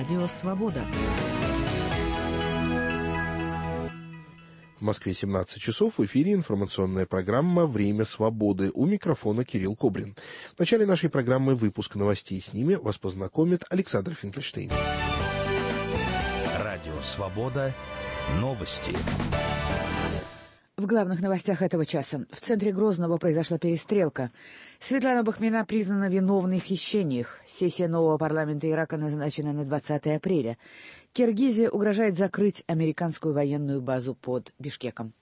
Радио «Свобода». В Москве 17 часов, в эфире информационная программа «Время свободы». У микрофона Кирилл Кобрин. В начале нашей программы выпуск новостей. С ними вас познакомит Александр Финкельштейн. Радио «Свобода». Новости. В главных новостях этого часа. В центре Грозного произошла перестрелка. Светлана Бахмина признана виновной в хищениях. Сессия нового парламента Ирака назначена на 20 апреля. Киргизия угрожает закрыть американскую военную базу под Бишкеком.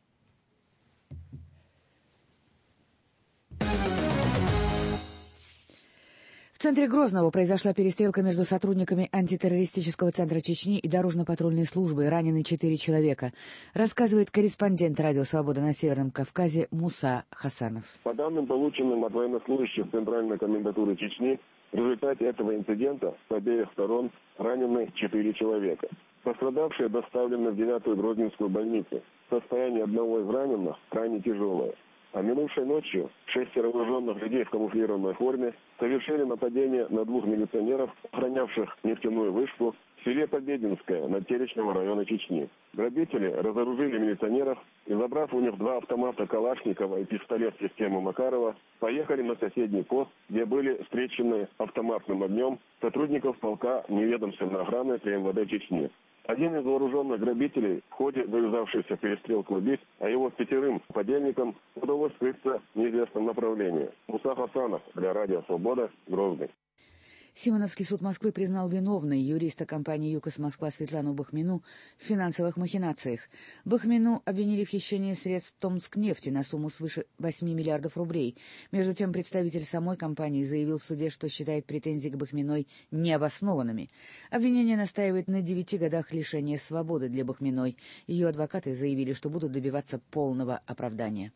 В центре Грозного произошла перестрелка между сотрудниками антитеррористического центра Чечни и дорожно-патрульной службы. Ранены 4 человека. Рассказывает корреспондент «Радио Свобода» на Северном Кавказе Муса Хасанов. По данным, полученным от военнослужащих Центральной комендатуры Чечни, в результате этого инцидента с обеих сторон ранены 4 человека. Пострадавшие доставлены в 9-ю Грозненскую больницу. Состояние одного из раненых крайне тяжелое. А минувшей ночью 6 вооруженных людей в камуфлированной форме совершили нападение на 2 милиционеров, охранявших нефтяную вышку в селе Побединское Надтеречного района Чечни. Грабители разоружили милиционеров и, забрав у них 2 автомата Калашникова и пистолет системы Макарова, поехали на соседний пост, где были встречены автоматным огнем сотрудников полка неведомственной охраны при МВД Чечни. Один из вооруженных грабителей в ходе завязавшейся перестрелки убит, а его 5 подельникам удалось скрыться в неизвестном направлении. Муса Хасанов для Радио Свобода, Грозный. Симоновский суд Москвы признал виновной юриста компании «ЮКОС Москва» Светлану Бахмину в финансовых махинациях. Бахмину обвинили в хищении средств Томскнефти на сумму свыше 8 миллиардов рублей. Между тем, представитель самой компании заявил в суде, что считает претензии к Бахминой необоснованными. Обвинение настаивает на 9 годах лишения свободы для Бахминой. Ее адвокаты заявили, что будут добиваться полного оправдания.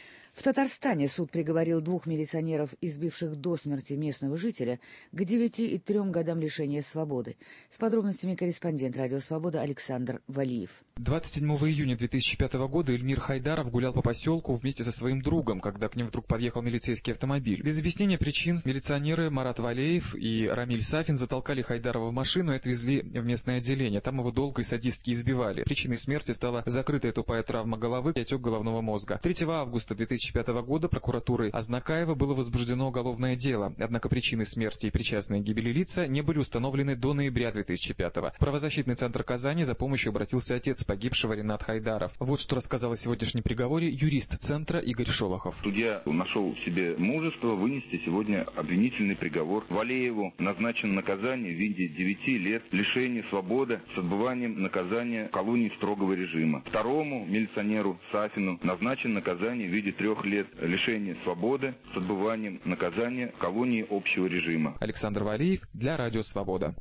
В Татарстане суд приговорил 2 милиционеров, избивших до смерти местного жителя, к 9 и 3 годам лишения свободы. С подробностями корреспондент «Радио Свобода» Александр Валиев. 27 июня 2005 года Эльмир Хайдаров гулял по поселку вместе со своим другом, когда к ним вдруг подъехал милицейский автомобиль. Без объяснения причин милиционеры Марат Валеев и Рамиль Сафин затолкали Хайдарова в машину и отвезли в местное отделение. Там его долго и садистски избивали. Причиной смерти стала закрытая тупая травма головы и отек головного мозга. 3 августа 2005 года прокуратурой Азнакаева было возбуждено уголовное дело, однако причины смерти и причастные к гибели лица не были установлены до ноября 2005 года. В правозащитный центр Казани за помощью обратился отец погибшего Ренат Хайдаров. Вот что рассказал о сегодняшнем приговоре юрист центра Игорь Шолохов. Судья нашел в себе мужество вынести сегодня обвинительный приговор. Валееву назначено наказание в виде 9 лет лишения свободы с отбыванием наказания в колонии строгого режима. Второму милиционеру Сафину назначено наказание в виде 3 лет лишения свободы с отбыванием наказания в колонии общего режима. Александр Валиев для Радио Свобода.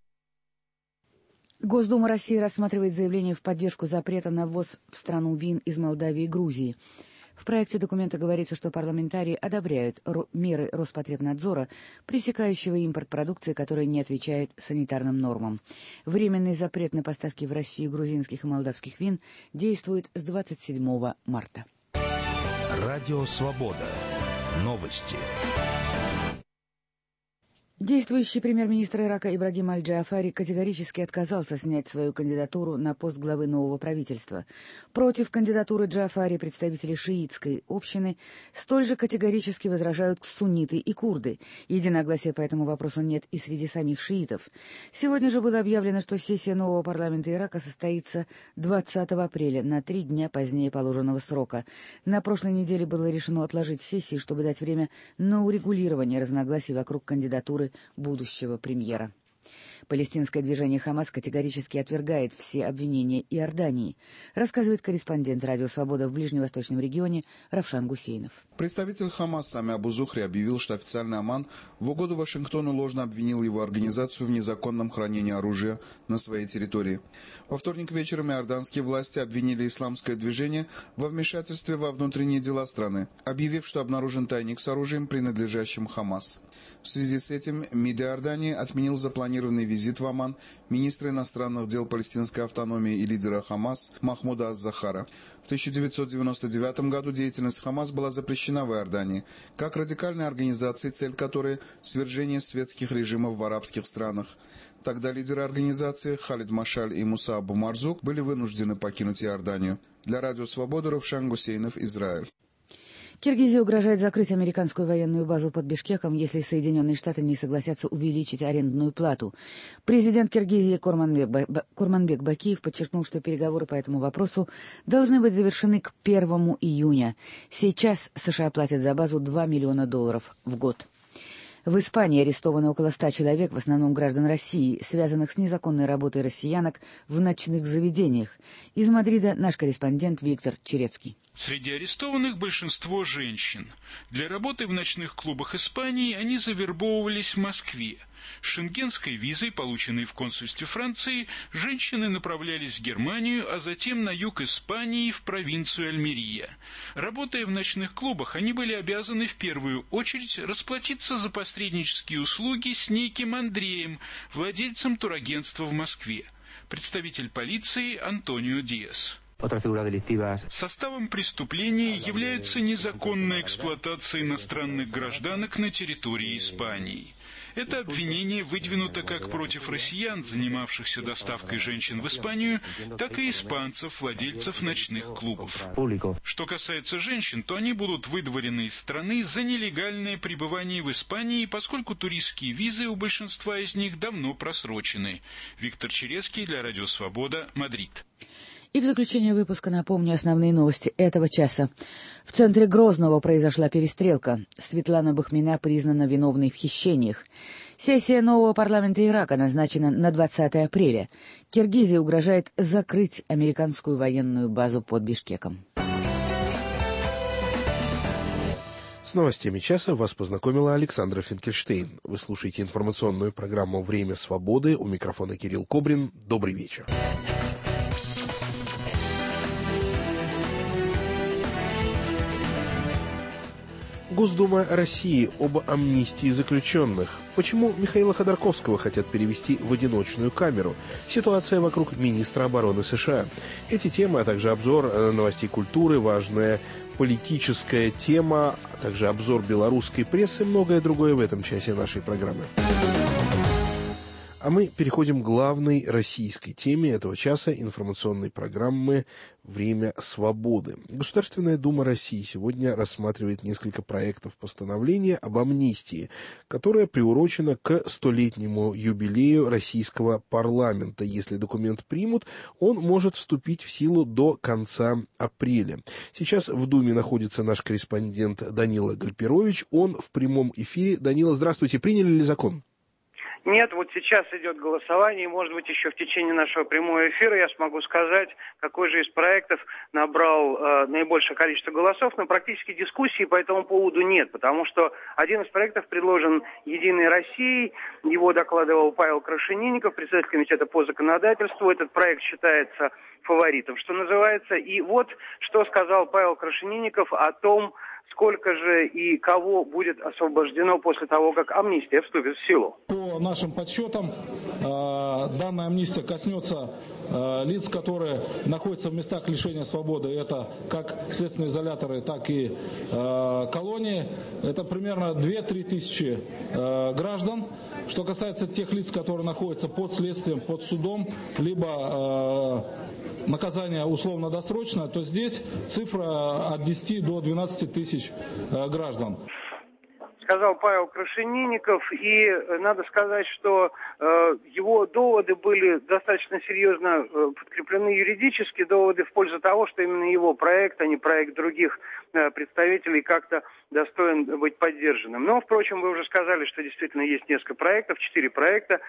Госдума России рассматривает заявление в поддержку запрета на ввоз в страну вин из Молдавии и Грузии. В проекте документа говорится, что парламентарии одобряют меры Роспотребнадзора, пресекающего импорт продукции, которая не отвечает санитарным нормам. Временный запрет на поставки в Россию грузинских и молдавских вин действует с 27 марта. Радио «Свобода». Новости. Действующий премьер-министр Ирака Ибрагим Аль-Джаафари категорически отказался снять свою кандидатуру на пост главы нового правительства. Против кандидатуры Джаафари представители шиитской общины столь же категорически возражают сунниты и курды. Единогласия по этому вопросу нет и среди самих шиитов. Сегодня же было объявлено, что сессия нового парламента Ирака состоится 20 апреля, на 3 дня позднее положенного срока. На прошлой неделе было решено отложить сессию, чтобы дать время на урегулирование разногласий вокруг кандидатуры будущего премьера. Палестинское движение «Хамас» категорически отвергает все обвинения Иордании, рассказывает корреспондент «Радио Свобода» в ближневосточном регионе Равшан Гусейнов. Представитель «Хамас» Сами Абу Зухри объявил, что официальный Оман в угоду Вашингтону ложно обвинил его организацию в незаконном хранении оружия на своей территории. Во вторник вечером иорданские власти обвинили исламское движение во вмешательстве во внутренние дела страны, объявив, что обнаружен тайник с оружием, принадлежащим «Хамас». В связи с этим МИД Иордании отменил запланированный визит в Оман министра иностранных дел палестинской автономии и лидера Хамас Махмуда Аз-Захара. В 1999 году деятельность Хамас была запрещена в Иордании, как радикальной организации, цель которой – свержение светских режимов в арабских странах. Тогда лидеры организации Халид Машаль и Муса Абу Марзук были вынуждены покинуть Иорданию. Для Радио Свобода Равшан Гусейнов, Израиль. Киргизия угрожает закрыть американскую военную базу под Бишкеком, если Соединенные Штаты не согласятся увеличить арендную плату. Президент Киргизии Курманбек Бакиев подчеркнул, что переговоры по этому вопросу должны быть завершены к 1 июня. Сейчас США платят за базу $2 миллиона в год. В Испании арестовано около 100 человек, в основном граждан России, связанных с незаконной работой россиянок в ночных заведениях. Из Мадрида наш корреспондент Виктор Черецкий. Среди арестованных большинство женщин. Для работы в ночных клубах Испании они завербовывались в Москве. С шенгенской визой, полученной в консульстве Франции, женщины направлялись в Германию, а затем на юг Испании, в провинцию Альмерия. Работая в ночных клубах, они были обязаны в первую очередь расплатиться за посреднические услуги с неким Андреем, владельцем турагентства в Москве. Представитель полиции Антонио Диас. Составом преступления является незаконная эксплуатация иностранных гражданок на территории Испании. Это обвинение выдвинуто как против россиян, занимавшихся доставкой женщин в Испанию, так и испанцев, владельцев ночных клубов. Что касается женщин, то они будут выдворены из страны за нелегальное пребывание в Испании, поскольку туристские визы у большинства из них давно просрочены. Виктор Черецкий для Радио Свобода, Мадрид. И в заключение выпуска напомню основные новости этого часа. В центре Грозного произошла перестрелка. Светлана Бахмина признана виновной в хищениях. Сессия нового парламента Ирака назначена на 20 апреля. Киргизия угрожает закрыть американскую военную базу под Бишкеком. С новостями часа вас познакомила Александра Финкельштейн. Вы слушаете информационную программу «Время свободы». У микрофона Кирилл Кобрин. Добрый вечер. Госдума России об амнистии заключенных. Почему Михаила Ходорковского хотят перевести в одиночную камеру? Ситуация вокруг министра обороны США. Эти темы, а также обзор новостей культуры, важная политическая тема, а также обзор белорусской прессы и многое другое в этом часе нашей программы. А мы переходим к главной российской теме этого часа информационной программы «Время свободы». Государственная Дума России сегодня рассматривает несколько проектов постановления об амнистии, которое приурочено к 100-летнему юбилею российского парламента. Если документ примут, он может вступить в силу до конца апреля. Сейчас в Думе находится наш корреспондент Данила Гальперович. Он в прямом эфире. Данила, здравствуйте. Приняли ли закон? Нет, вот сейчас идет голосование, и, может быть, еще в течение нашего прямого эфира я смогу сказать, какой же из проектов набрал наибольшее количество голосов, но практически дискуссии по этому поводу нет, потому что один из проектов предложен «Единой Россией», его докладывал Павел Крашенинников, председатель комитета по законодательству. Этот проект считается фаворитом, что называется. И вот что сказал Павел Крашенинников о том, сколько же и кого будет освобождено после того, как амнистия вступит в силу. По нашим подсчетам, данная амнистия коснется лиц, которые находятся в местах лишения свободы. Это как следственные изоляторы, так и колонии. Это примерно 2-3 тысячи граждан. Что касается тех лиц, которые находятся под следствием, под судом, либо наказание условно-досрочное, то здесь цифра от 10 до 12 тысяч граждан. Сказал Павел Крашенинников, и надо сказать, что его доводы были достаточно серьезно подкреплены юридически, доводы в пользу того, что именно его проект, а не проект других представителей, как-то достоин быть поддержанным. Но, впрочем, вы уже сказали, что действительно есть несколько проектов, 4 проекта,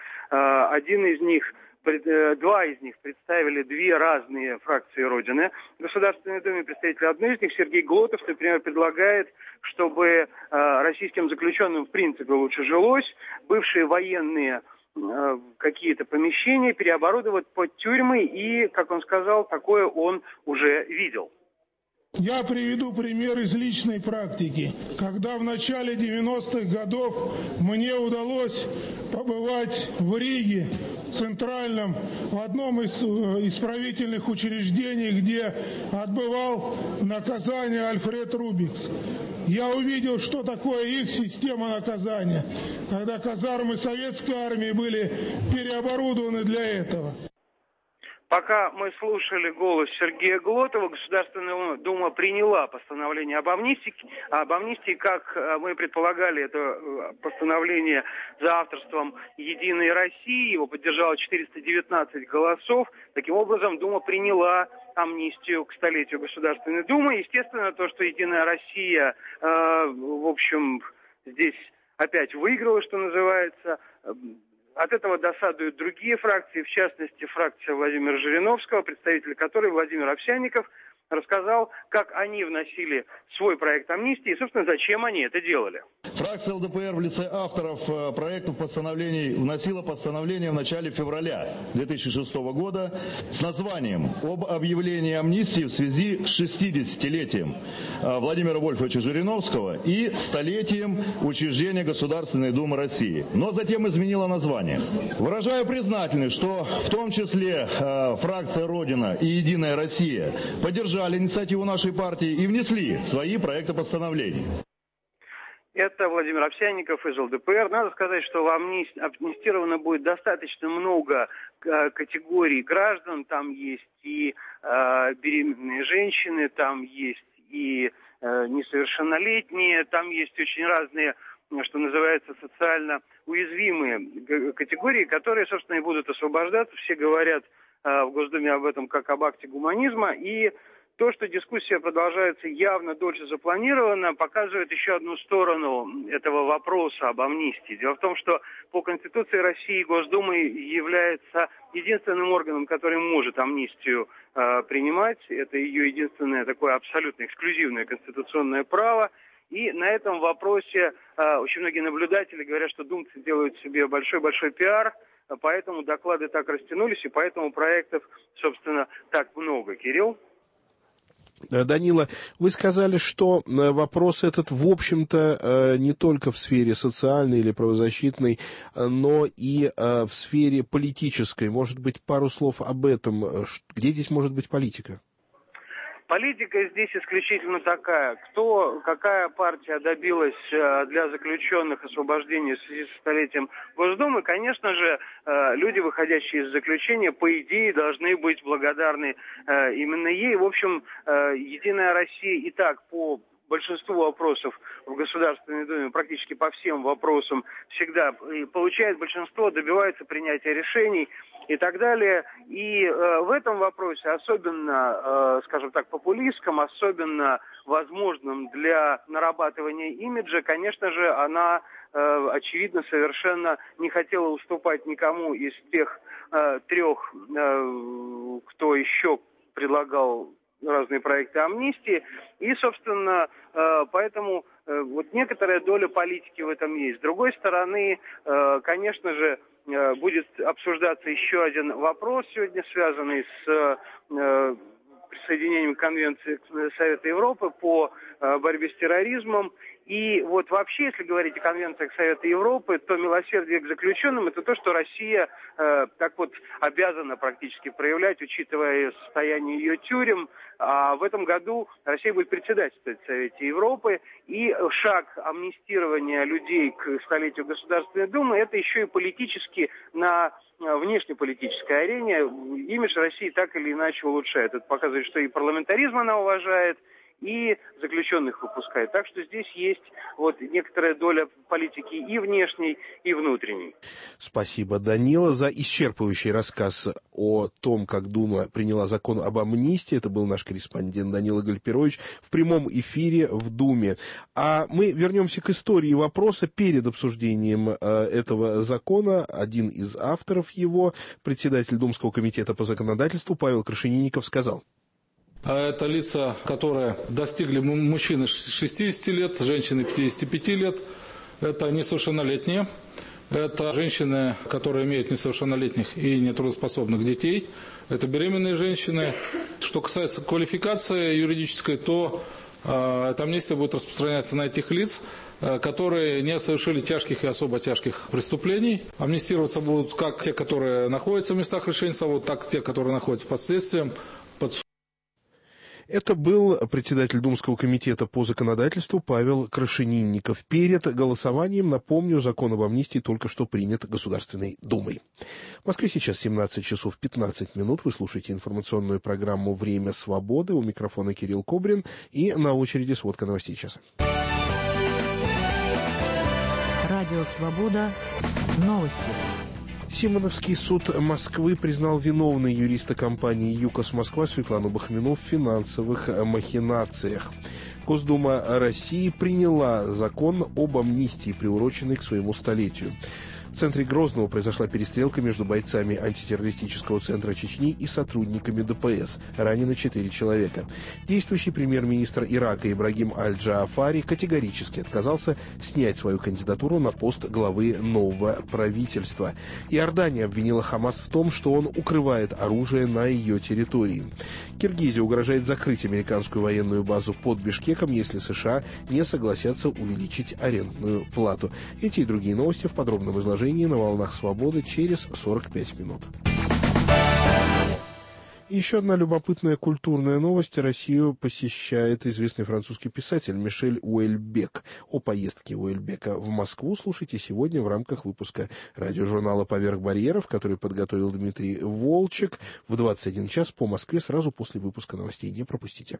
два из них представили две разные фракции Родины. В Государственной Думе представитель одной из них, Сергей Глотов, например, предлагает, чтобы российским заключенным в принципе лучше жилось, бывшие военные какие-то помещения переоборудовать под тюрьмы, и, как он сказал, такое он уже видел. Я приведу пример из личной практики. Когда в начале 90-х годов мне удалось побывать в Риге, центральном, в одном из исправительных учреждений, где отбывал наказание Альфред Рубикс. Я увидел, что такое их система наказания, когда казармы советской армии были переоборудованы для этого. Пока мы слушали голос Сергея Глотова, Государственная Дума приняла постановление об амнистии. Как мы предполагали, это постановление за авторством «Единой России». Его поддержало 419 голосов. Таким образом, Дума приняла амнистию к столетию Государственной Думы. Естественно, то, что «Единая Россия», в общем, здесь опять выиграла, что называется. От этого досадуют другие фракции, в частности, фракция Владимира Жириновского, представитель которой Владимир Овсянников рассказал, как они вносили свой проект амнистии и, собственно, зачем они это делали. Фракция ЛДПР в лице авторов проектов постановлений вносила постановление в начале февраля 2006 года с названием «Об объявлении амнистии в связи с 60-летием Владимира Вольфовича Жириновского и столетием учреждения Государственной Думы России». Но затем изменила название. Выражаю признательность, что в том числе фракция «Родина» и «Единая Россия» поддержали инициативу нашей партии и внесли свои проекты постановлений. Это Владимир Овсянников из ЛДПР. Надо сказать, что амнистировано будет достаточно много категорий граждан. Там есть и беременные женщины, там есть и несовершеннолетние, там есть очень разные, что называется, социально уязвимые категории, которые, собственно, и будут освобождаться. Все говорят в Госдуме об этом как об акте гуманизма. И то, что дискуссия продолжается явно дольше запланировано, показывает еще одну сторону этого вопроса об амнистии. Дело в том, что по Конституции России Госдума является единственным органом, который может амнистию принимать. Это ее единственное такое абсолютно эксклюзивное конституционное право. И на этом вопросе очень многие наблюдатели говорят, что думцы делают себе большой-большой пиар, поэтому доклады так растянулись, и поэтому проектов, собственно, так много. Кирилл? Данила, вы сказали, что вопрос этот, в общем-то, не только в сфере социальной или правозащитной, но и в сфере политической. Может быть, пару слов об этом. Где здесь может быть политика? Политика здесь исключительно такая. Какая партия добилась для заключенных освобождения в связи со столетием Госдумы? Конечно же, люди, выходящие из заключения, по идее, должны быть благодарны именно ей. В общем, «Единая Россия» и так по большинству вопросов в Государственной Думе, практически по всем вопросам, всегда получает большинство, добивается принятия решений и так далее. И в этом вопросе, особенно, скажем так, популистском, особенно возможным для нарабатывания имиджа, конечно же, она, очевидно, совершенно не хотела уступать никому из тех трех, кто еще предлагал разные проекты амнистии. И, собственно, поэтому вот некоторая доля политики в этом есть. С другой стороны, конечно же, будет обсуждаться еще один вопрос сегодня, связанный с присоединением к Конвенции Совета Европы по борьбе с терроризмом. И вот вообще, если говорить о конвенциях Совета Европы, то милосердие к заключенным – это то, что Россия так вот обязана практически проявлять, учитывая состояние ее тюрем. А в этом году Россия будет председательствовать в Совете Европы. И шаг амнистирования людей к столетию Государственной Думы – это еще и политически на внешнеполитической арене имидж России так или иначе улучшает. Это показывает, что и парламентаризм она уважает, и заключенных выпускает. Так что здесь есть вот некоторая доля политики и внешней, и внутренней. Спасибо, Данила, за исчерпывающий рассказ о том, как Дума приняла закон об амнистии. Это был наш корреспондент Данила Гальперович в прямом эфире в Думе. А мы вернемся к истории вопроса. Перед обсуждением этого закона один из авторов его, председатель Думского комитета по законодательству Павел Крашенинников, сказал: А это лица, которые достигли, мужчины 60 лет, женщины 55 лет, это несовершеннолетние, это женщины, которые имеют несовершеннолетних и нетрудоспособных детей, это беременные женщины. Что касается квалификации юридической, то эта амнистия будет распространяться на этих лиц, которые не совершили тяжких и особо тяжких преступлений. Амнистироваться будут как те, которые находятся в местах лишения свободы, так и те, которые находятся под следствием, под. Это был председатель Думского комитета по законодательству Павел Крашенинников. Перед голосованием, напомню, закон об амнистии только что принят Государственной Думой. В Москве сейчас 17 часов 15 минут. Вы слушаете информационную программу «Время свободы». У микрофона Кирилл Кобрин. И на очереди сводка новостей часа. Радио «Свобода». Новости. Симоновский суд Москвы признал виновной юриста компании «ЮКОС Москва» Светлану Бахмину в финансовых махинациях. Госдума России приняла закон об амнистии, приуроченный к своему столетию. В центре Грозного произошла перестрелка между бойцами антитеррористического центра Чечни и сотрудниками ДПС. Ранено 4 человека. Действующий премьер-министр Ирака Ибрагим Аль-Джаафари категорически отказался снять свою кандидатуру на пост главы нового правительства. Иордания обвинила Хамас в том, что он укрывает оружие на ее территории. Киргизия угрожает закрыть американскую военную базу под Бишкеком, если США не согласятся увеличить арендную плату. Эти и другие новости в подробном изложении на волнах свободы через 45 минут. Еще одна любопытная культурная новость. Россию посещает известный французский писатель Мишель Уэльбек. О поездке Уэльбека в Москву слушайте сегодня в рамках выпуска радиожурнала «Поверх барьеров», который подготовил Дмитрий Волчек в 21 час по Москве сразу после выпуска новостей. Не пропустите.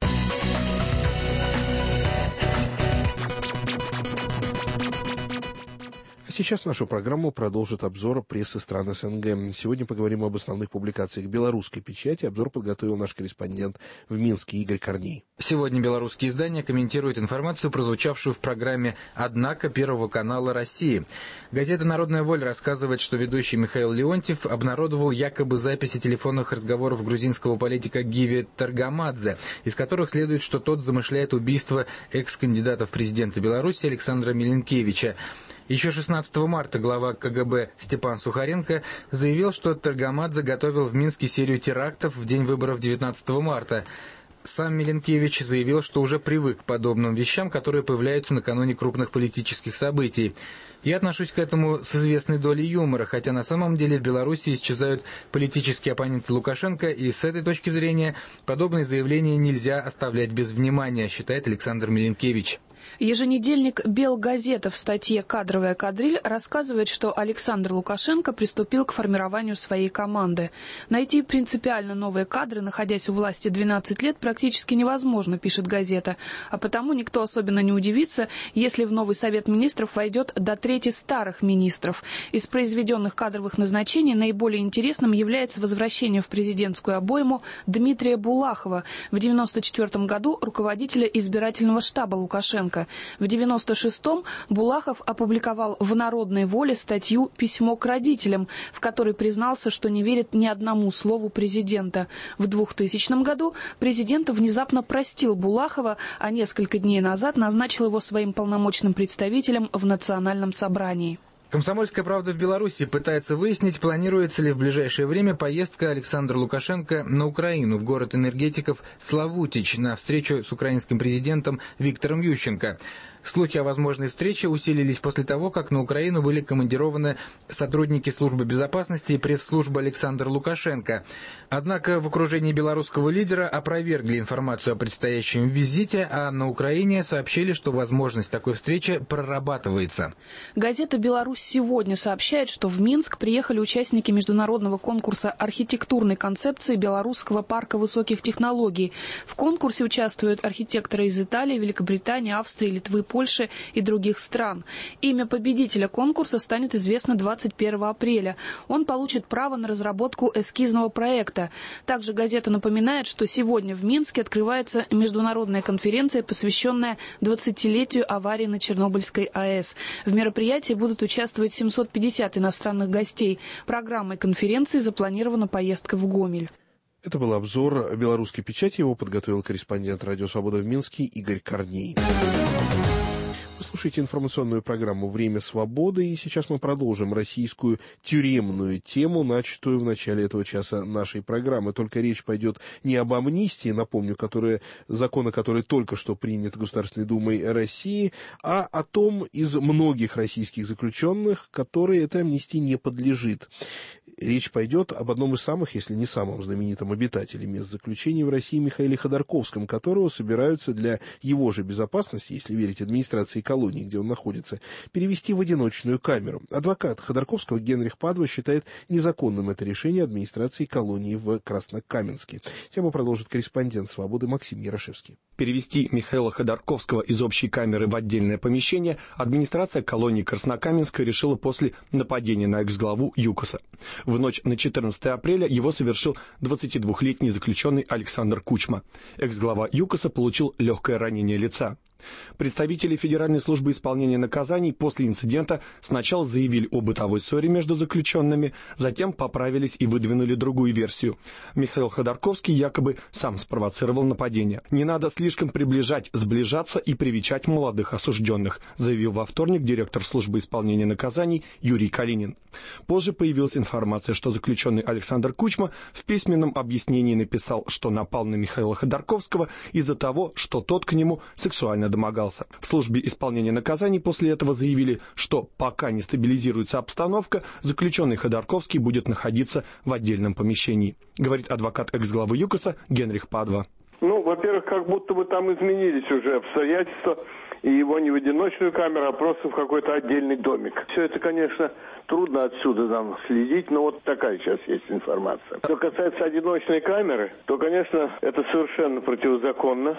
Сейчас нашу программу продолжит обзор прессы стран СНГ. Сегодня поговорим об основных публикациях белорусской печати. Обзор подготовил наш корреспондент в Минске Игорь Корней. Сегодня белорусские издания комментируют информацию, прозвучавшую в программе «Однако» Первого канала России. Газета «Народная воля» рассказывает, что ведущий Михаил Леонтьев обнародовал якобы записи телефонных разговоров грузинского политика Гиви Таргамадзе, из которых следует, что тот замышляет убийство экс-кандидата в президенты Беларуси Александра Миленкевича. Еще 16 марта глава КГБ Степан Сухаренко заявил, что Таргамадзе готовил в Минске серию терактов в день выборов 19 марта. Сам Миленкевич заявил, что уже привык к подобным вещам, которые появляются накануне крупных политических событий. Я отношусь к этому с известной долей юмора, хотя на самом деле в Беларуси исчезают политические оппоненты Лукашенко, и с этой точки зрения подобные заявления нельзя оставлять без внимания, считает Александр Миленкевич. Еженедельник «Белгазета» в статье «Кадровая кадриль» рассказывает, что Александр Лукашенко приступил к формированию своей команды. Найти принципиально новые кадры, находясь у власти 12 лет, практически невозможно, пишет газета. А потому никто особенно не удивится, если в новый Совет министров войдет до трети старых министров. Из произведенных кадровых назначений наиболее интересным является возвращение в президентскую обойму Дмитрия Булахова, в 1994 году руководителя избирательного штаба Лукашенко. В 1996-м Булахов опубликовал в «Народной воле» статью «Письмо к родителям», в которой признался, что не верит ни одному слову президента. В 2000 году президент внезапно простил Булахова, а несколько дней назад назначил его своим полномочным представителем в Национальном собрании. «Комсомольская правда» в Беларуси пытается выяснить, планируется ли в ближайшее время поездка Александра Лукашенко на Украину, в город энергетиков Славутич, на встречу с украинским президентом Виктором Ющенко. Слухи о возможной встрече усилились после того, как на Украину были командированы сотрудники службы безопасности и пресс-службы Александра Лукашенко. Однако в окружении белорусского лидера опровергли информацию о предстоящем визите, а на Украине сообщили, что возможность такой встречи прорабатывается. Газета «Беларусь сегодня» сообщает, что в Минск приехали участники международного конкурса архитектурной концепции Белорусского парка высоких технологий. В конкурсе участвуют архитекторы из Италии, Великобритании, Австрии, Литвы, Польши и других стран. Имя победителя конкурса станет известно 21 апреля. Он получит право на разработку эскизного проекта. Также газета напоминает, что сегодня в Минске открывается международная конференция, посвященная 20-летию аварии на Чернобыльской АЭС. В мероприятии будут участвовать 750 иностранных гостей. Программой конференции запланирована поездка в Гомель. Это был обзор белорусской печати. Его подготовил корреспондент «Радио Свобода» в Минске Игорь Корней. Вы слушаете информационную программу «Время свободы», и сейчас мы продолжим российскую тюремную тему, начатую в начале этого часа нашей программы. Только речь пойдет не об амнистии, напомню, закон, который только что принят Государственной Думой России, а о том из многих российских заключенных, которые этой амнистии не подлежит. Речь пойдет об одном из самых, если не самом знаменитом обитателе мест заключения в России Михаиле Ходорковском, которого собираются для его же безопасности, если верить администрации колонии, где он находится, перевести в одиночную камеру. Адвокат Ходорковского Генрих Падва считает незаконным это решение администрации колонии в Краснокаменске. Тему продолжит корреспондент «Свободы» Максим Ярошевский. Перевести Михаила Ходорковского из общей камеры в отдельное помещение администрация колонии Краснокаменска решила после нападения на экс-главу ЮКОСа. В ночь на 14 апреля его совершил 22-летний заключенный Александр Кучма. Экс-глава ЮКОСа получил легкое ранение лица. Представители Федеральной службы исполнения наказаний после инцидента сначала заявили о бытовой ссоре между заключенными, затем поправились и выдвинули другую версию. Михаил Ходорковский якобы сам спровоцировал нападение. «Не надо слишком сближаться и привечать молодых осужденных», заявил во вторник директор службы исполнения наказаний Юрий Калинин. Позже появилась информация, что заключенный Александр Кучма в письменном объяснении написал, что напал на Михаила Ходорковского из-за того, что тот к нему сексуально домогался. В службе исполнения наказаний после этого заявили, что пока не стабилизируется обстановка, заключенный Ходорковский будет находиться в отдельном помещении, говорит адвокат экс-главы ЮКОСа Генрих Падва. Во-первых, как будто бы там изменились уже обстоятельства, и его не в одиночную камеру, а просто в какой-то отдельный домик. Все это, конечно, трудно отсюда нам следить, но вот такая сейчас есть информация. Что касается одиночной камеры, то, конечно, это совершенно противозаконно.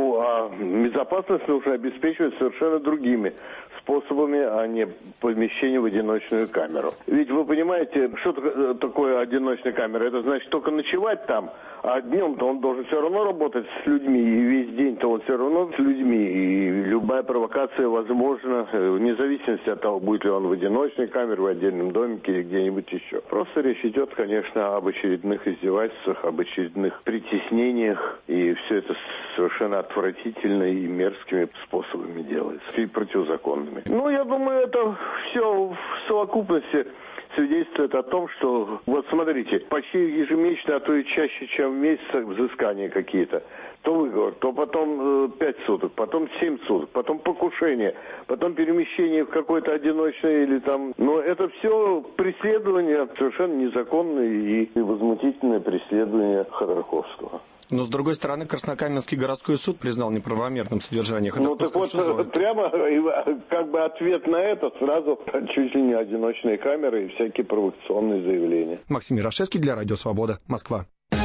А безопасность нужно обеспечивать совершенно другими способами, а не помещение в одиночную камеру. Ведь вы понимаете, что такое одиночная камера? Это значит только ночевать там, а днем-то он должен все равно работать с людьми, и весь день-то он все равно с людьми, и любая провокация возможна, вне зависимости от того, будет ли он в одиночной камере, в отдельном домике или где-нибудь еще. Просто речь идет, конечно, об очередных издевательствах, об очередных притеснениях, и все это совершенно отвратительно и мерзкими способами делается, и противозаконными. Я думаю, это все в совокупности свидетельствует о том, что, вот смотрите, почти ежемесячно, а то и чаще, чем в месяц взыскания какие-то. То выговор, то потом 5 суток, потом 7 суток, потом покушение, потом перемещение в какое-то одиночное или там... Но это все преследование, совершенно незаконное и возмутительное преследование Ходорковского. Но, с другой стороны, Краснокаменский городской суд признал неправомерным содержание Ходорковского. Так вот, прямо как бы ответ на это сразу чуть ли не одиночные камеры и всякие провокационные заявления. Максим Ярошевский для Радио Свобода, Москва.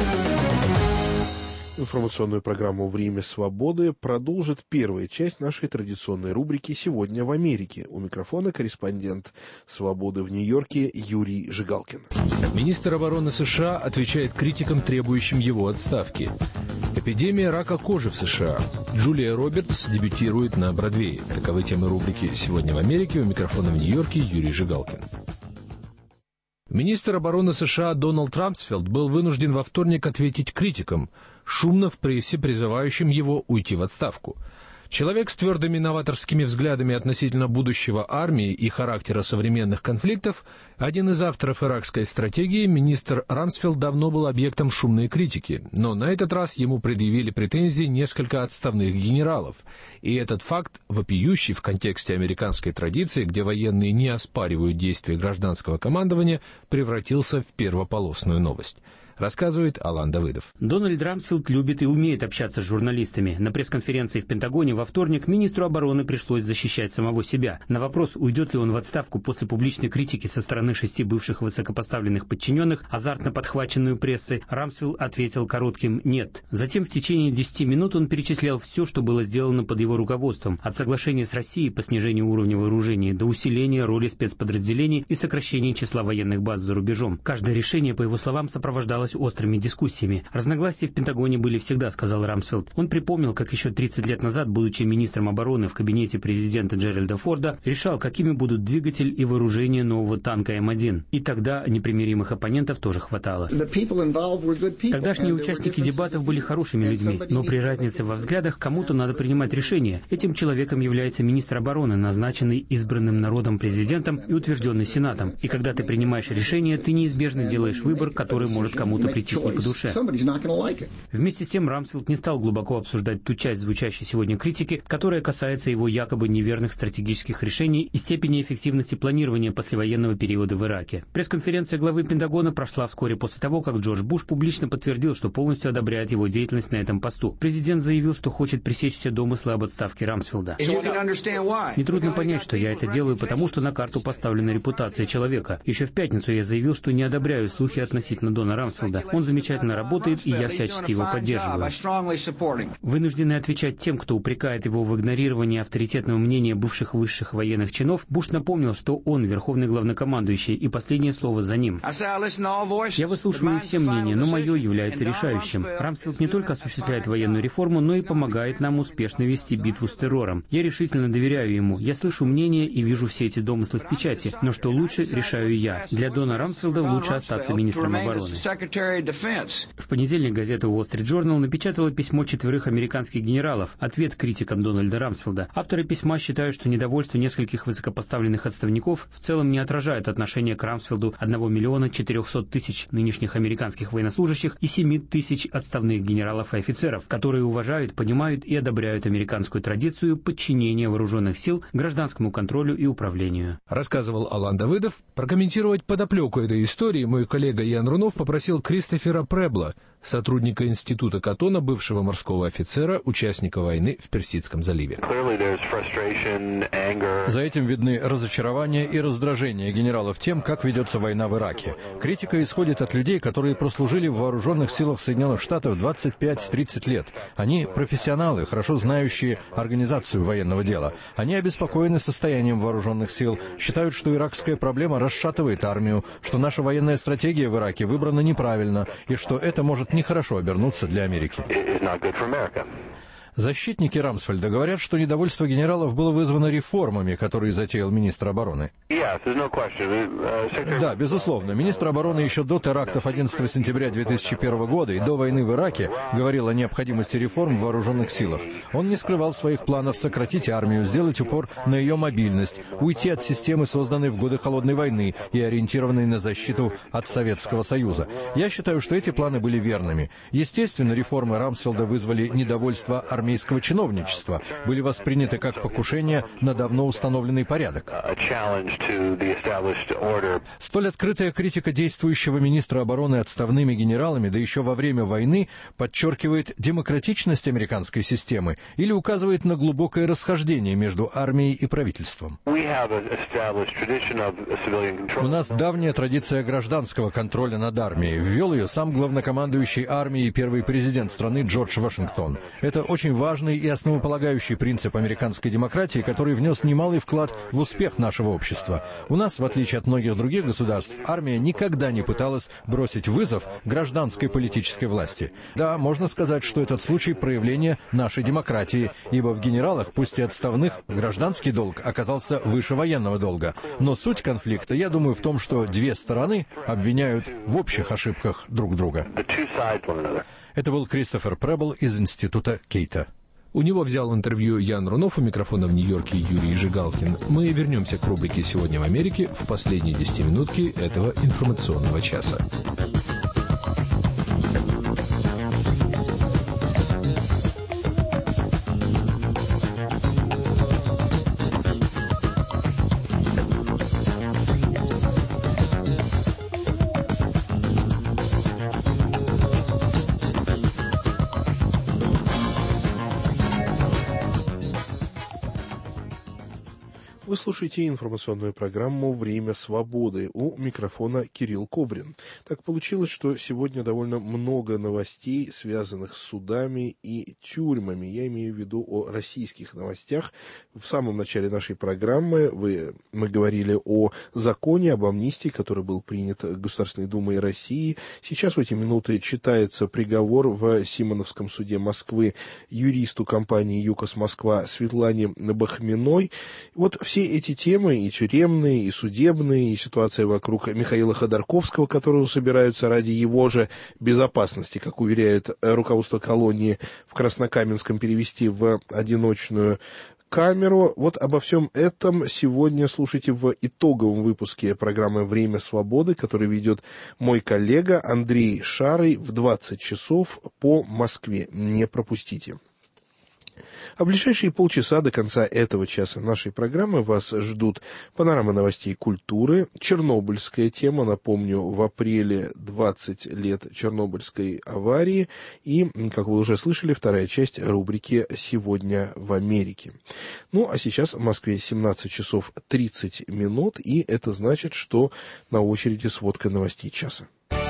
Информационную программу «Время свободы» продолжит первая часть нашей традиционной рубрики «Сегодня в Америке». У микрофона корреспондент «Свободы» в Нью-Йорке Юрий Жигалкин. Министр обороны США отвечает критикам, требующим его отставки. Эпидемия рака кожи в США. Джулия Робертс дебютирует на Бродвее. Таковы темы рубрики «Сегодня в Америке». У микрофона в Нью-Йорке Юрий Жигалкин. Министр обороны США Дональд Рамсфелд был вынужден во вторник ответить критикам, шумно в прессе призывающим его уйти в отставку. Человек с твердыми новаторскими взглядами относительно будущего армии и характера современных конфликтов, один из авторов иракской стратегии, министр Рамсфелд давно был объектом шумной критики, но на этот раз ему предъявили претензии несколько отставных генералов, и этот факт, вопиющий в контексте американской традиции, где военные не оспаривают действия гражданского командования, превратился в первополосную новость. Рассказывает Алан Давыдов. Дональд Рамсфелд любит и умеет общаться с журналистами. На пресс-конференции в Пентагоне во вторник министру обороны пришлось защищать самого себя. На вопрос, уйдет ли он в отставку после публичной критики со стороны 6 бывших высокопоставленных подчиненных, азартно подхваченную прессой, Рамсфелд ответил коротким «нет». Затем в течение 10 минут он перечислял все, что было сделано под его руководством. От соглашения с Россией по снижению уровня вооружений до усиления роли спецподразделений и сокращения числа военных баз за рубежом. Каждое решение, по его словам, сопровождалось сопровождалось острыми дискуссиями. «Разногласия в Пентагоне были всегда», — сказал Рамсфелд. Он припомнил, как еще 30 лет назад, будучи министром обороны в кабинете президента Джеральда Форда, решал, какими будут двигатель и вооружение нового танка М1. И тогда непримиримых оппонентов тоже хватало. Тогдашние участники дебатов были хорошими людьми, но при разнице во взглядах кому-то надо принимать решение. Этим человеком является министр обороны, назначенный избранным народом президентом и утвержденный Сенатом. И когда ты принимаешь решение, ты неизбежно делаешь выбор, который может кому-то прийтись не по душе. Вместе с тем Рамсфелд не стал глубоко обсуждать ту часть звучащей сегодня критики, которая касается его якобы неверных стратегических решений и степени эффективности планирования послевоенного периода в Ираке. Пресс-конференция главы Пентагона прошла вскоре после того, как Джордж Буш публично подтвердил, что полностью одобряет его деятельность на этом посту. Президент заявил, что хочет пресечь все домыслы об отставке Рамсфелда. Нетрудно понять, что я это делаю, потому что на карту поставлена репутация человека. Еще в пятницу я заявил, что не одобряю слухи относительно Дона Рамсфелда. Он замечательно работает, и я всячески его поддерживаю. Вынужденный отвечать тем, кто упрекает его в игнорировании авторитетного мнения бывших высших военных чинов, Буш напомнил, что он верховный главнокомандующий, и последнее слово за ним. Я выслушиваю все мнения, но мое является решающим. Рамсфелд не только осуществляет военную реформу, но и помогает нам успешно вести битву с террором. Я решительно доверяю ему. Я слышу мнения и вижу все эти домыслы в печати, но что лучше, решаю я. Для Дона Рамсфелда лучше остаться министром обороны. В понедельник газета Wall Street Journal напечатала письмо 4 американских генералов, ответ критикам Дональда Рамсфелда. Авторы письма считают, что недовольство нескольких высокопоставленных отставников в целом не отражает отношение к Рамсфелду 1 400 000 нынешних американских военнослужащих и 7 тысяч отставных генералов и офицеров, которые уважают, понимают и одобряют американскую традицию подчинения вооруженных сил гражданскому контролю и управлению. Рассказывал Алан Давыдов. Прокомментировать подоплеку этой истории мой коллега Ян Рунов попросил Кристофера Пребла, сотрудника Института Каттона, бывшего морского офицера, участника войны в Персидском заливе. За этим видны разочарование и раздражение генералов тем, как ведется война в Ираке. Критика исходит от людей, которые прослужили в вооруженных силах Соединенных Штатов 25-30 лет. Они профессионалы, хорошо знающие организацию военного дела. Они обеспокоены состоянием вооруженных сил, считают, что иракская проблема расшатывает армию, что наша военная стратегия в Ираке выбрана неправильно и что это может нехорошо обернуться для Америки. Защитники Рамсфельда говорят, что недовольство генералов было вызвано реформами, которые затеял министр обороны. Да, безусловно. Министр обороны еще до терактов 11 сентября 2001 года и до войны в Ираке говорил о необходимости реформ в вооруженных силах. Он не скрывал своих планов сократить армию, сделать упор на ее мобильность, уйти от системы, созданной в годы Холодной войны и ориентированной на защиту от Советского Союза. Я считаю, что эти планы были верными. Естественно, реформы Рамсфельда вызвали недовольство армейского чиновничества, были восприняты как покушение на давно установленный порядок. Столь открытая критика действующего министра обороны отставными генералами, да еще во время войны, подчеркивает демократичность американской системы или указывает на глубокое расхождение между армией и правительством. У нас давняя традиция гражданского контроля над армией. Ввел ее сам главнокомандующий армией и первый президент страны Джордж Вашингтон. Это очень важный и основополагающий принцип американской демократии, который внес немалый вклад в успех нашего общества. У нас, в отличие от многих других государств, армия никогда не пыталась бросить вызов гражданской политической власти. Да, можно сказать, что этот случай проявления нашей демократии, ибо в генералах, пусть и отставных, гражданский долг оказался выше военного долга. Но суть конфликта, я думаю, в том, что две стороны обвиняют в общих ошибках друг друга. Это был Кристофер Пребл из Института Кейта. У него взял интервью Ян Рунов, у микрофона в Нью-Йорке Юрий Жигалкин. Мы вернемся к рубрике «Сегодня в Америке» в последние 10 минутки этого информационного часа. В Вы слушаете информационную программу «Время свободы». У микрофона Кирилл Кобрин. Так получилось, что сегодня довольно много новостей, связанных с судами и тюрьмами. Я имею в виду о российских новостях. В самом начале нашей программы мы говорили о законе об амнистии, который был принят Государственной Думой России. Сейчас в эти минуты читается приговор в Симоновском суде Москвы юристу компании «ЮКОС Москва» Светлане Бахминой. Вот все эти темы, и тюремные, и судебные, и ситуация вокруг Михаила Ходорковского, которого собираются ради его же безопасности, как уверяет руководство колонии в Краснокаменском, перевести в одиночную камеру. Вот обо всем этом сегодня слушайте в итоговом выпуске программы «Время свободы», который ведет мой коллега Андрей Шарый в 20 часов по Москве. Не пропустите. А в ближайшие полчаса до конца этого часа нашей программы вас ждут панорама новостей культуры, чернобыльская тема, напомню, в апреле 20 лет Чернобыльской аварии, и, как вы уже слышали, вторая часть рубрики «Сегодня в Америке». Ну, а сейчас в Москве 17 часов 30 минут, и это значит, что на очереди сводка новостей часа.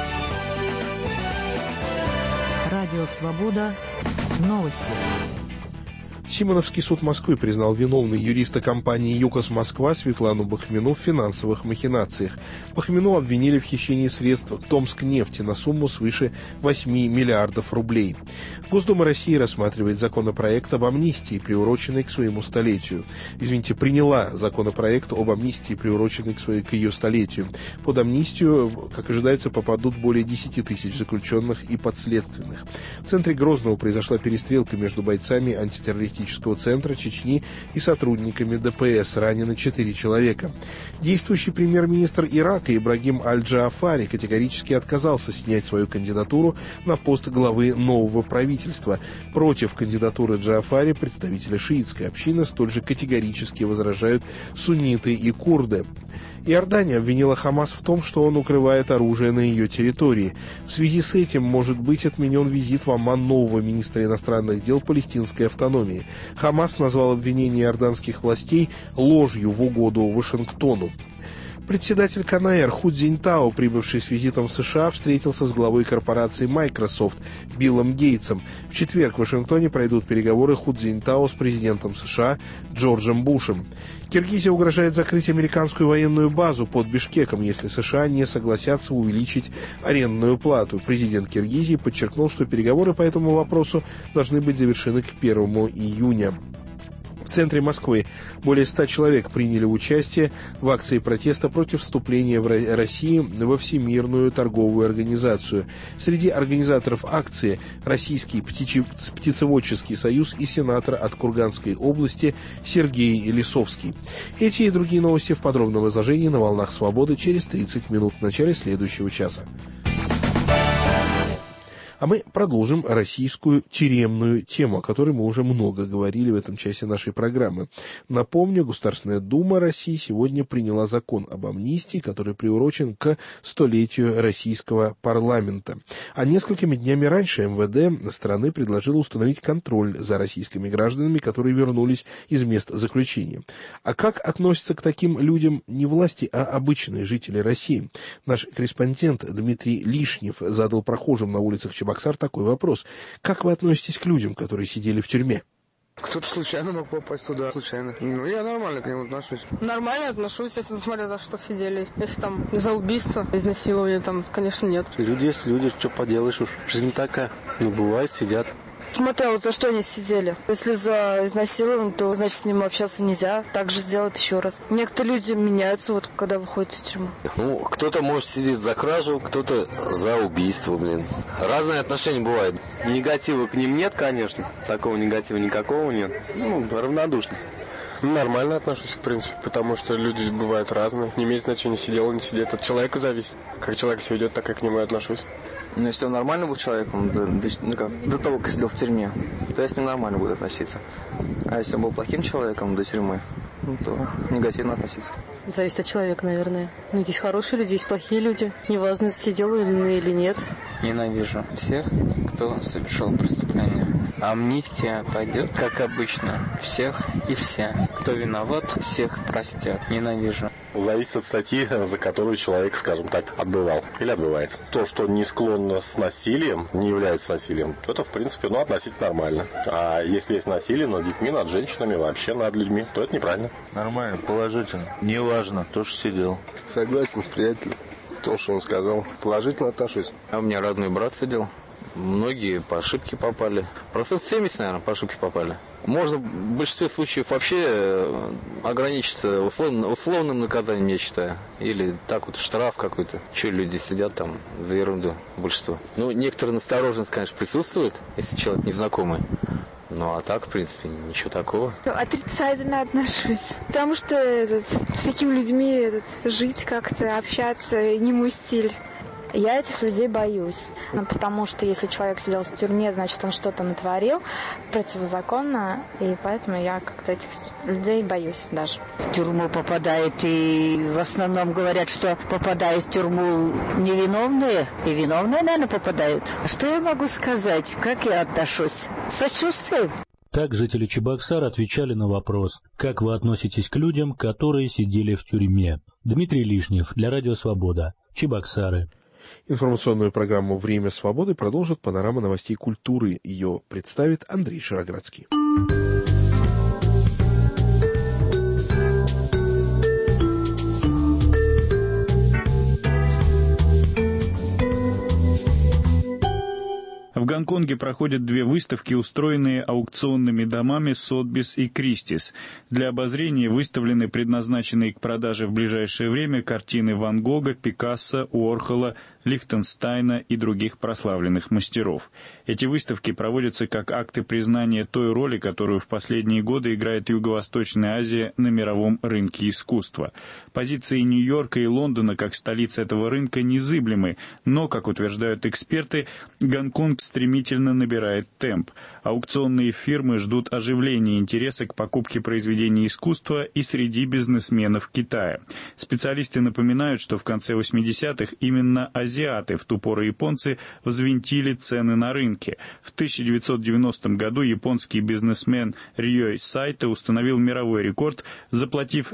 Радио «Свобода». Новости. Симоновский суд Москвы признал виновной юриста компании «ЮКОС Москва» Светлану Бахмину в финансовых махинациях. Бахмину обвинили в хищении средств Томскнефти на сумму свыше 8 миллиардов рублей. Госдума России рассматривает законопроект об амнистии, приуроченный к своему столетию. Приняла законопроект об амнистии, приуроченный к ее столетию. Под амнистию, как ожидается, попадут более 10 тысяч заключенных и подследственных. В центре Грозного произошла перестрелка между бойцами антитеррористического центра Чечни и сотрудниками ДПС. Ранены 4 человека. Действующий премьер-министр Ирака Ибрагим Аль-Джаафари категорически отказался снять свою кандидатуру на пост главы нового правительства. Против кандидатуры Джаафари представители шиитской общины столь же категорически возражают сунниты и курды. Иордания обвинила Хамас в том, что он укрывает оружие на ее территории. В связи с этим может быть отменен визит в Амман нового министра иностранных дел палестинской автономии. Хамас назвал обвинение иорданских властей ложью в угоду Вашингтону. Председатель КНР Ху Цзиньтао, прибывший с визитом в США, встретился с главой корпорации Microsoft Биллом Гейтсом. В четверг в Вашингтоне пройдут переговоры Ху Цзиньтао с президентом США Джорджем Бушем. Киргизия угрожает закрыть американскую военную базу под Бишкеком, если США не согласятся увеличить арендную плату. Президент Киргизии подчеркнул, что переговоры по этому вопросу должны быть завершены к 1 июня. В центре Москвы более 100 человек приняли участие в акции протеста против вступления России во Всемирную торговую организацию. Среди организаторов акции Российский птицеводческий союз и сенатор от Курганской области Сергей Лисовский. Эти и другие новости в подробном изложении на «Волнах Свободы» через 30 минут в начале следующего часа. А мы продолжим российскую тюремную тему, о которой мы уже много говорили в этом часе нашей программы. Напомню, Государственная Дума России сегодня приняла закон об амнистии, который приурочен к 100-летию российского парламента. А несколькими днями раньше МВД страны предложило установить контроль за российскими гражданами, которые вернулись из мест заключения. А как относятся к таким людям не власти, а обычные жители России? Наш корреспондент Дмитрий Лишнев задал прохожим на улицах Чебоксар такой вопрос. Как вы относитесь к людям, которые сидели в тюрьме? Кто-то случайно мог попасть туда, случайно. Ну, я нормально к ним отношусь. Нормально отношусь, если смотря за что сидели. Если там за убийство, изнасилование, там, конечно, нет. Люди есть люди, что поделаешь уж. Жизнь такая. Ну, бывает, сидят. Смотря вот за что они сидели. Если за изнасилование, то, значит, с ним общаться нельзя. Так же сделать еще раз. Некоторые люди меняются, вот, когда выходят из тюрьмы. Ну, кто-то может сидеть за кражу, кто-то за убийство, блин. Разные отношения бывают. Негатива к ним нет, конечно. Такого негатива никакого нет. Ну, равнодушно. Нормально отношусь, в принципе, потому что люди бывают разные. Не имеет значения, сидел он, не сидит. От человека зависит. Как человек себя ведет, так и к нему и отношусь. Ну, если он нормально был человеком, до того, как сидел в тюрьме, то я с ним нормально буду относиться. А если он был плохим человеком до тюрьмы, то негативно относиться. Зависит от человека, наверное. Ну, есть хорошие люди, есть плохие люди. Неважно, сидел или нет. Ненавижу всех, кто кто совершил преступление. Амнистия пойдет, как обычно. Всех и вся. Кто виноват, всех простят. Ненавижу. Зависит от статьи, за которую человек, скажем так, отбывал или отбывает. То, что не склонно с насилием, не является насилием, это, в принципе, относительно нормально. А если есть насилие над детьми, над женщинами, вообще над людьми, то это неправильно. Нормально, положительно. Неважно, то, что сидел. Согласен с приятелем. То, что он сказал, положительно отношусь. А у меня родной брат сидел. Многие по ошибке попали. 70%, наверное, по ошибке попали. Можно в большинстве случаев вообще ограничиться условным наказанием, я считаю. Или так вот штраф какой-то. Че люди сидят там за ерунду, большинство. Некоторая настороженность, конечно, присутствует, если человек незнакомый. А так, в принципе, ничего такого. Отрицательно отношусь. Потому что с такими людьми жить как-то, общаться не мой стиль. Я этих людей боюсь, потому что если человек сидел в тюрьме, значит, он что-то натворил противозаконно, и поэтому я как-то этих людей боюсь даже. В тюрьму попадают, и в основном говорят, что попадают в тюрьму невиновные, и виновные, наверное, попадают. Что я могу сказать? Как я отношусь? Сочувствую. Так жители Чебоксар отвечали на вопрос, как вы относитесь к людям, которые сидели в тюрьме. Дмитрий Лишнев для Радио Свобода, Чебоксары. Информационную программу «Время свободы» продолжит панорама новостей культуры. Ее представит Андрей Шароградский. В Гонконге проходят две выставки, устроенные аукционными домами Сотбис и Кристис. Для обозрения выставлены предназначенные к продаже в ближайшее время картины Ван Гога, Пикассо, Уорхола, Лихтенстайна и других прославленных мастеров. Эти выставки проводятся как акты признания той роли, которую в последние годы играет Юго-Восточная Азия на мировом рынке искусства. Позиции Нью-Йорка и Лондона как столиц этого рынка незыблемы, но, как утверждают эксперты, Гонконг стремительно набирает темп. Аукционные фирмы ждут оживления интереса к покупке произведений искусства и среди бизнесменов Китая. Специалисты напоминают, что в конце 80-х именно азиаты, в ту пору японцы, взвинтили цены на рынке. В 1990 году японский бизнесмен Рьёй Сайто установил мировой рекорд, заплатив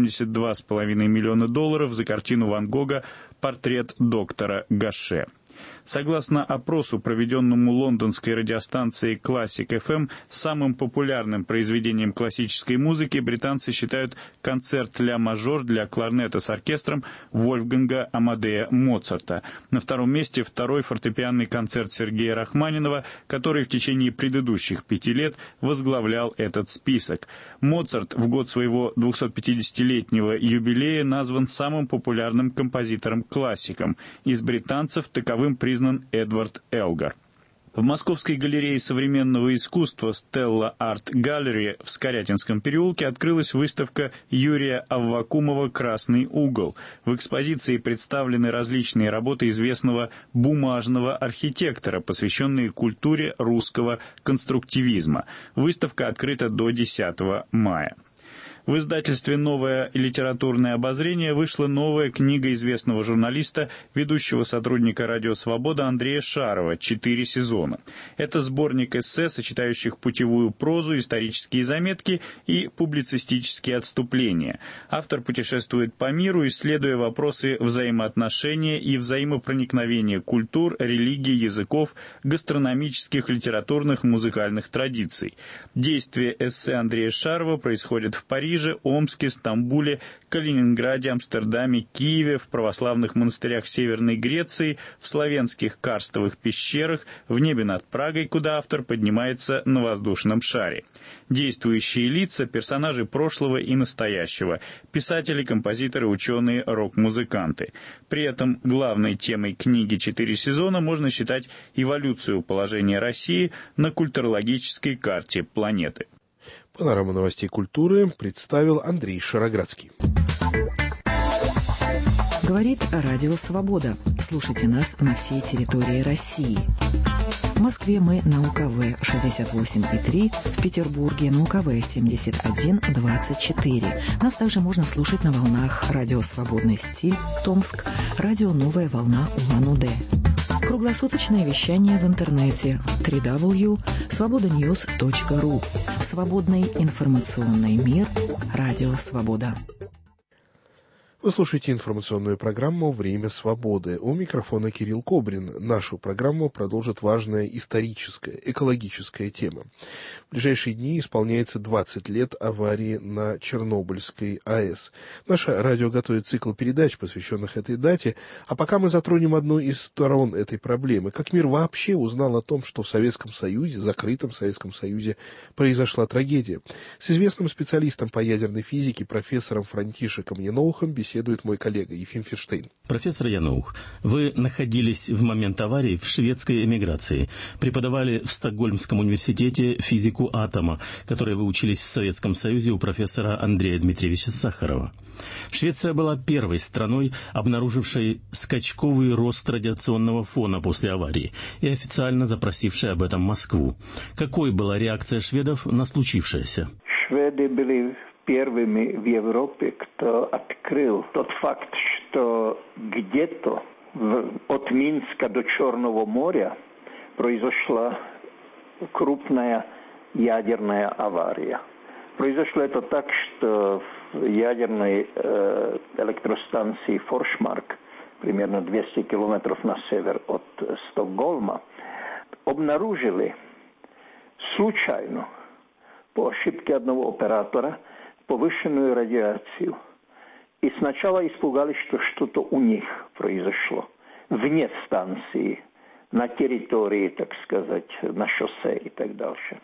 $82,5 миллиона за картину Ван Гога «Портрет доктора Гаше». Согласно опросу, проведенному лондонской радиостанцией Classic FM, самым популярным произведением классической музыки британцы считают концерт ля-мажор для кларнета с оркестром Вольфганга Амадея Моцарта. На втором месте второй фортепианный концерт Сергея Рахманинова, который в течение предыдущих 5 лет возглавлял этот список. Моцарт в год своего 250-летнего юбилея назван самым популярным композитором-классиком. Из британцев таковым признан Эдвард Элгар. В Московской галерее современного искусства Stella Art Gallery в Скорятинском переулке открылась выставка Юрия Аввакумова «Красный угол». В экспозиции представлены различные работы известного бумажного архитектора, посвященные культуре русского конструктивизма. Выставка открыта до 10 мая. В издательстве «Новое литературное обозрение» вышла новая книга известного журналиста, ведущего сотрудника «Радио Свобода» Андрея Шарова «4 сезона». Это сборник эссе, сочетающих путевую прозу, исторические заметки и публицистические отступления. Автор путешествует по миру, исследуя вопросы взаимоотношения и взаимопроникновения культур, религий, языков, гастрономических, литературных, музыкальных традиций. Действие эссе Андрея Шарова происходит в Париже, Омске, Стамбуле, Калининграде, Амстердаме, Киеве, в православных монастырях Северной Греции, в славянских карстовых пещерах, в небе над Прагой, куда автор поднимается на воздушном шаре. Действующие лица – персонажи прошлого и настоящего, писатели, композиторы, ученые, рок-музыканты. При этом главной темой книги «4 сезона» можно считать эволюцию положения России на культурологической карте планеты. Панораму новостей культуры представил Андрей Шароградский. Говорит Радио Свобода. Слушайте нас на всей территории России. В Москве мы на УКВ 68,3, в Петербурге на УКВ 71,24. Нас также можно слушать на волнах Радио Свободный стиль, Томск, Радио Новая волна Улан-Удэ. Круглосуточно Круглосуточное вещание в интернете www.svobodanews.ru. Свободный информационный мир. Радио «Свобода». Вы слушаете информационную программу «Время свободы». У микрофона Кирилл Кобрин. Нашу программу продолжит важная историческая, экологическая тема. В ближайшие дни исполняется 20 лет аварии на Чернобыльской АЭС. Наше радио готовит цикл передач, посвященных этой дате. А пока мы затронем одну из сторон этой проблемы. Как мир вообще узнал о том, что в Советском Союзе, закрытом Советском Союзе, произошла трагедия? С известным специалистом по ядерной физике, профессором Франтишеком Яноухом, беседует мой коллега Ефим Ферштейн. Профессор Яноух, вы находились в момент аварии в шведской эмиграции, преподавали в Стокгольмском университете физику атома, которой вы учились в Советском Союзе у профессора Андрея Дмитриевича Сахарова. Швеция была первой страной, обнаружившей скачковый рост радиационного фона после аварии и официально запросившей об этом Москву. Какой была реакция шведов на случившееся? Шведы были первыми в Европе, кто открыл тот факт, что где-то от Минска до Черного моря произошла крупная ядерная авария. Произошло это так, что в ядерной электростанции Форшмарк, примерно 200 километров на север от Стокгольма, обнаружили случайно, по ошибке одного оператора, повышенную радиацию. И сначала испугались, что что-то у них произошло. Вне станции, на территории, так сказать, на шоссе и так дальше.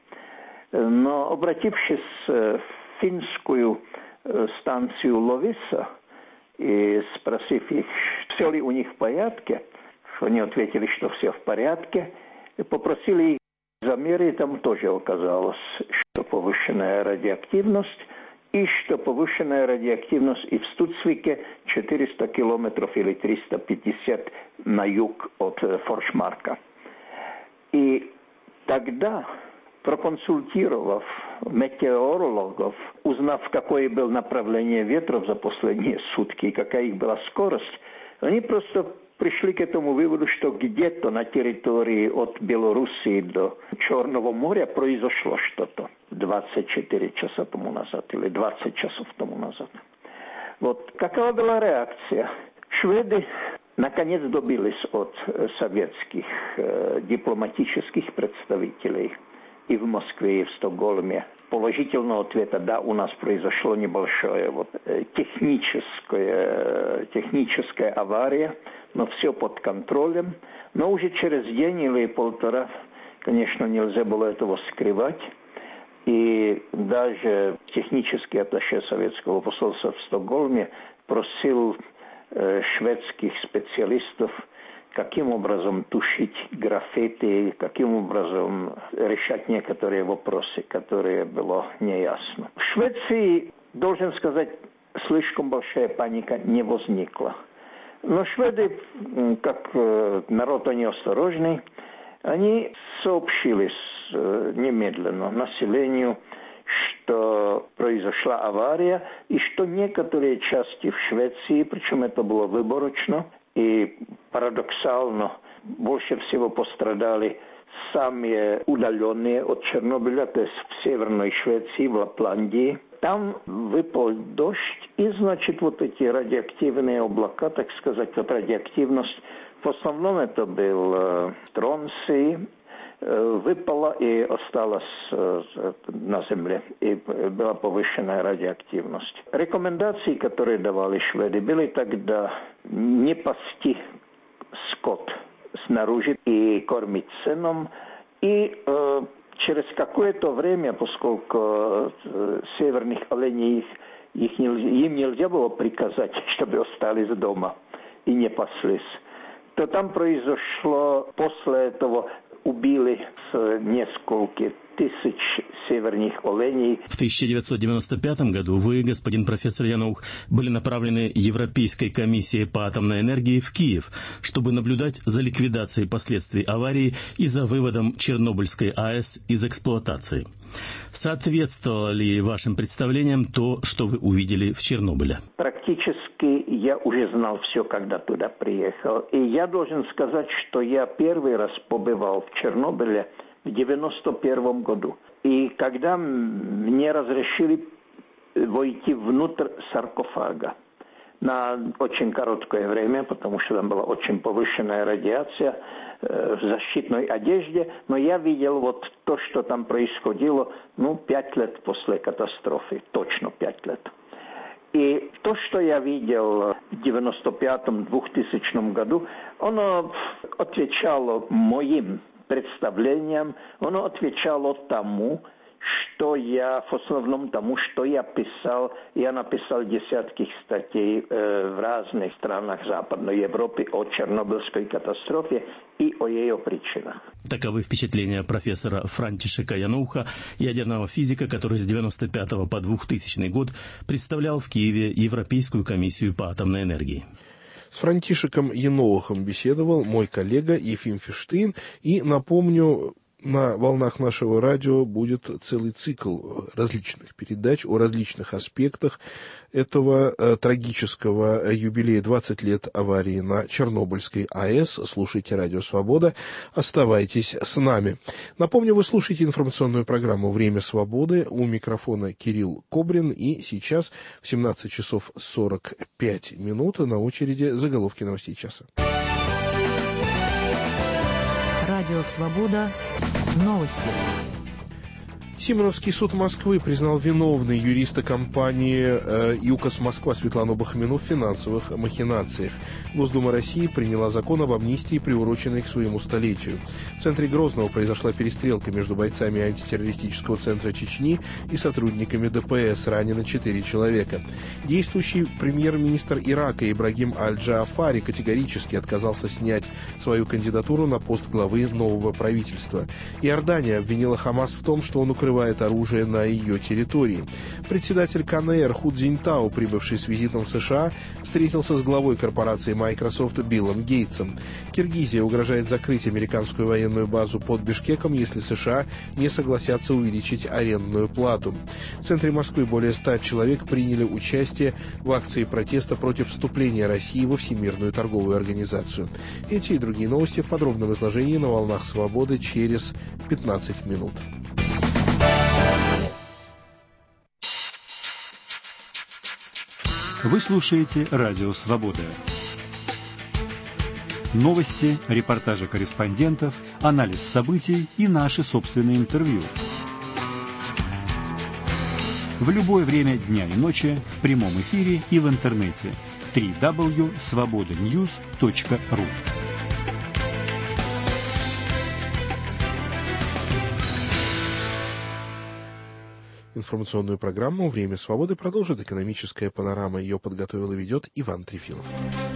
Но обратившись в финскую станцию Ловиса и спросив их, все ли у них в порядке, они ответили, что все в порядке, и попросили их замеры, и там тоже оказалось, что повышенная радиоактивность, и что повышенная радиоактивность и в Стуцвике 400 километров или 350 на юг от Форшмарка. И тогда, проконсультировав метеорологов, узнав, какое было направление ветров за последние сутки и какая их была скорость, они просто пришли к этому выводу, что где-то на территории от Белоруссии до Черного моря произошло что-то 24 часа тому назад или 20 часов тому назад. Вот какова была реакция? Шведы наконец добились от советских дипломатических представителей и в Москве, и в Стокгольме положительного ответа: да, у нас произошло небольшое техническая авария, но все под контролем. Но уже через день или полтора, конечно, нельзя было этого скрывать. И даже технический атташе советского посольства в Стокгольме просил шведских специалистов, каким образом тушить граффити, каким образом решать некоторые вопросы, которые было неясно. В Швеции, должен сказать, слишком большая паника не возникла. Но шведы, как народ они осторожный, они сообщили немедленно населению, что произошла авария и что некоторые части в Швеции, причем это было выборочно и парадоксально, больше всего пострадали самые удаленные от Чернобыля, то есть в северной Швеции, в Лапландии. Там выпал дождь, и, значит, вот эти радиоактивные облака, так сказать, вот радиоактивность, в основном это был тронций, выпала и осталась на земле, и была повышенная радиоактивность. Рекомендации, которые давали шведы, были тогда не пасти скот снаружи и кормить сеном, и через какое-то время, поскольку северных оленей им нельзя было приказать, чтобы остались дома и не паслись, то там произошло после этого убили несколько тысяч северных оленей. В 1995 году вы, господин профессор Янух, были направлены Европейской комиссией по атомной энергии в Киев, чтобы наблюдать за ликвидацией последствий аварии и за выводом Чернобыльской АЭС из эксплуатации. Соответствовало ли вашим представлениям то, что вы увидели в Чернобыле? Практически я уже знал все, когда туда приехал. И я должен сказать, что я первый раз побывал в Чернобыле в 1991 году. И когда мне разрешили войти внутрь саркофага на очень короткое время, потому что там была очень повышенная радиация, в защитной одежде, но я видел вот то, что там происходило, 5 лет после катастрофы, точно 5 лет. И то, что я видел в 1995-2000 году, оно отвечало моим представлениям, оно отвечало тому, что я, в основном тому, что я писал. Я написал десятки статей в разных странах Западной Европы о Чернобыльской катастрофе и о ее причинах. Таковы впечатления профессора Франтишека Януха, ядерного физика, который с 1995 по 2000 год представлял в Киеве Европейскую комиссию по атомной энергии. С Франтишеком Янухом беседовал мой коллега Ефим Фиштейн. И напомню, на волнах нашего радио будет целый цикл различных передач о различных аспектах этого трагического юбилея 20 лет аварии на Чернобыльской АЭС. Слушайте Радио Свобода, оставайтесь с нами. Напомню, вы слушаете информационную программу «Время свободы». У микрофона Кирилл Кобрин. И сейчас в 17 часов 45 минут на очереди заголовки новостей часа. Радио «Свобода». Новости. Симоновский суд Москвы признал виновной юриста компании «ЮКОС Москва» Светлану Бахмину в финансовых махинациях. Госдума России приняла закон об амнистии, приуроченный к своему столетию. В центре Грозного произошла перестрелка между бойцами антитеррористического центра Чечни и сотрудниками ДПС. Ранено 4 человека. Действующий премьер-министр Ирака Ибрагим Аль-Джаафари категорически отказался снять свою кандидатуру на пост главы нового правительства. Иордания обвинила Хамас в том, что он укрывает оружие на ее территории. Председатель КНР Ху Цзиньтао, прибывший с визитом в США, встретился с главой корпорации Microsoft Биллом Гейтсом. Киргизия угрожает закрыть американскую военную базу под Бишкеком, если США не согласятся увеличить арендную плату. В центре Москвы более 100 человек приняли участие в акции протеста против вступления России во Всемирную торговую организацию. Эти и другие новости в подробном изложении на волнах Свободы через 15 минут. Вы слушаете Радио Свобода. Новости, репортажи корреспондентов, анализ событий и наши собственные интервью. В любое время дня и ночи, в прямом эфире и в интернете. www.svobodanews.ru. Информационную программу «Время свободы» продолжит экономическая панорама. Ее подготовил и ведет Иван Трефилов.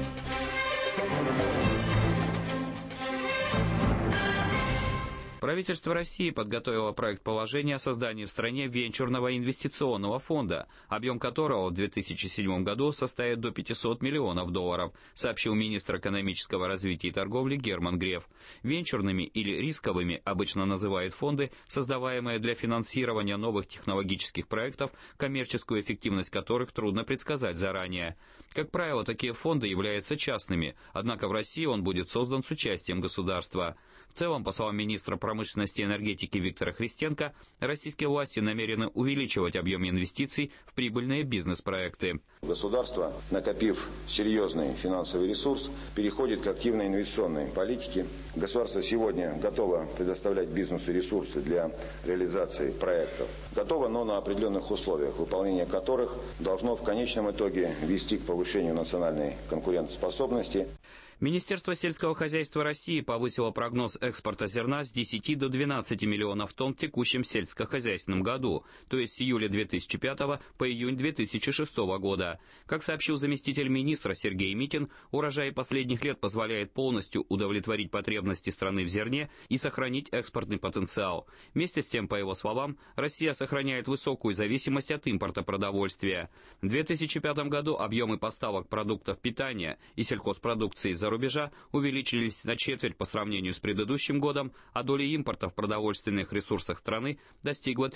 Правительство России подготовило проект положения о создании в стране венчурного инвестиционного фонда, объем которого в 2007 году составит до $500 миллионов, сообщил министр экономического развития и торговли Герман Греф. Венчурными или рисковыми обычно называют фонды, создаваемые для финансирования новых технологических проектов, коммерческую эффективность которых трудно предсказать заранее. Как правило, такие фонды являются частными, однако в России он будет создан с участием государства. В целом, по словам министра промышленности и энергетики Виктора Христенко, российские власти намерены увеличивать объем инвестиций в прибыльные бизнес-проекты. Государство, накопив серьезный финансовый ресурс, переходит к активной инвестиционной политике. Государство сегодня готово предоставлять бизнесу ресурсы для реализации проектов. Готово, но на определенных условиях, выполнение которых должно в конечном итоге вести к повышению национальной конкурентоспособности. Министерство сельского хозяйства России повысило прогноз экспорта зерна с 10 до 12 миллионов тонн в текущем сельскохозяйственном году, то есть с июля 2005 по июнь 2006 года. Как сообщил заместитель министра Сергей Митин, урожай последних лет позволяет полностью удовлетворить потребности страны в зерне и сохранить экспортный потенциал. Вместе с тем, по его словам, Россия сохраняет высокую зависимость от импорта продовольствия. В 2005 году объемы поставок продуктов питания и сельхозпродукции из-за рубежа увеличились на четверть по сравнению с предыдущим годом, а доля импорта в продовольственных ресурсах страны достигла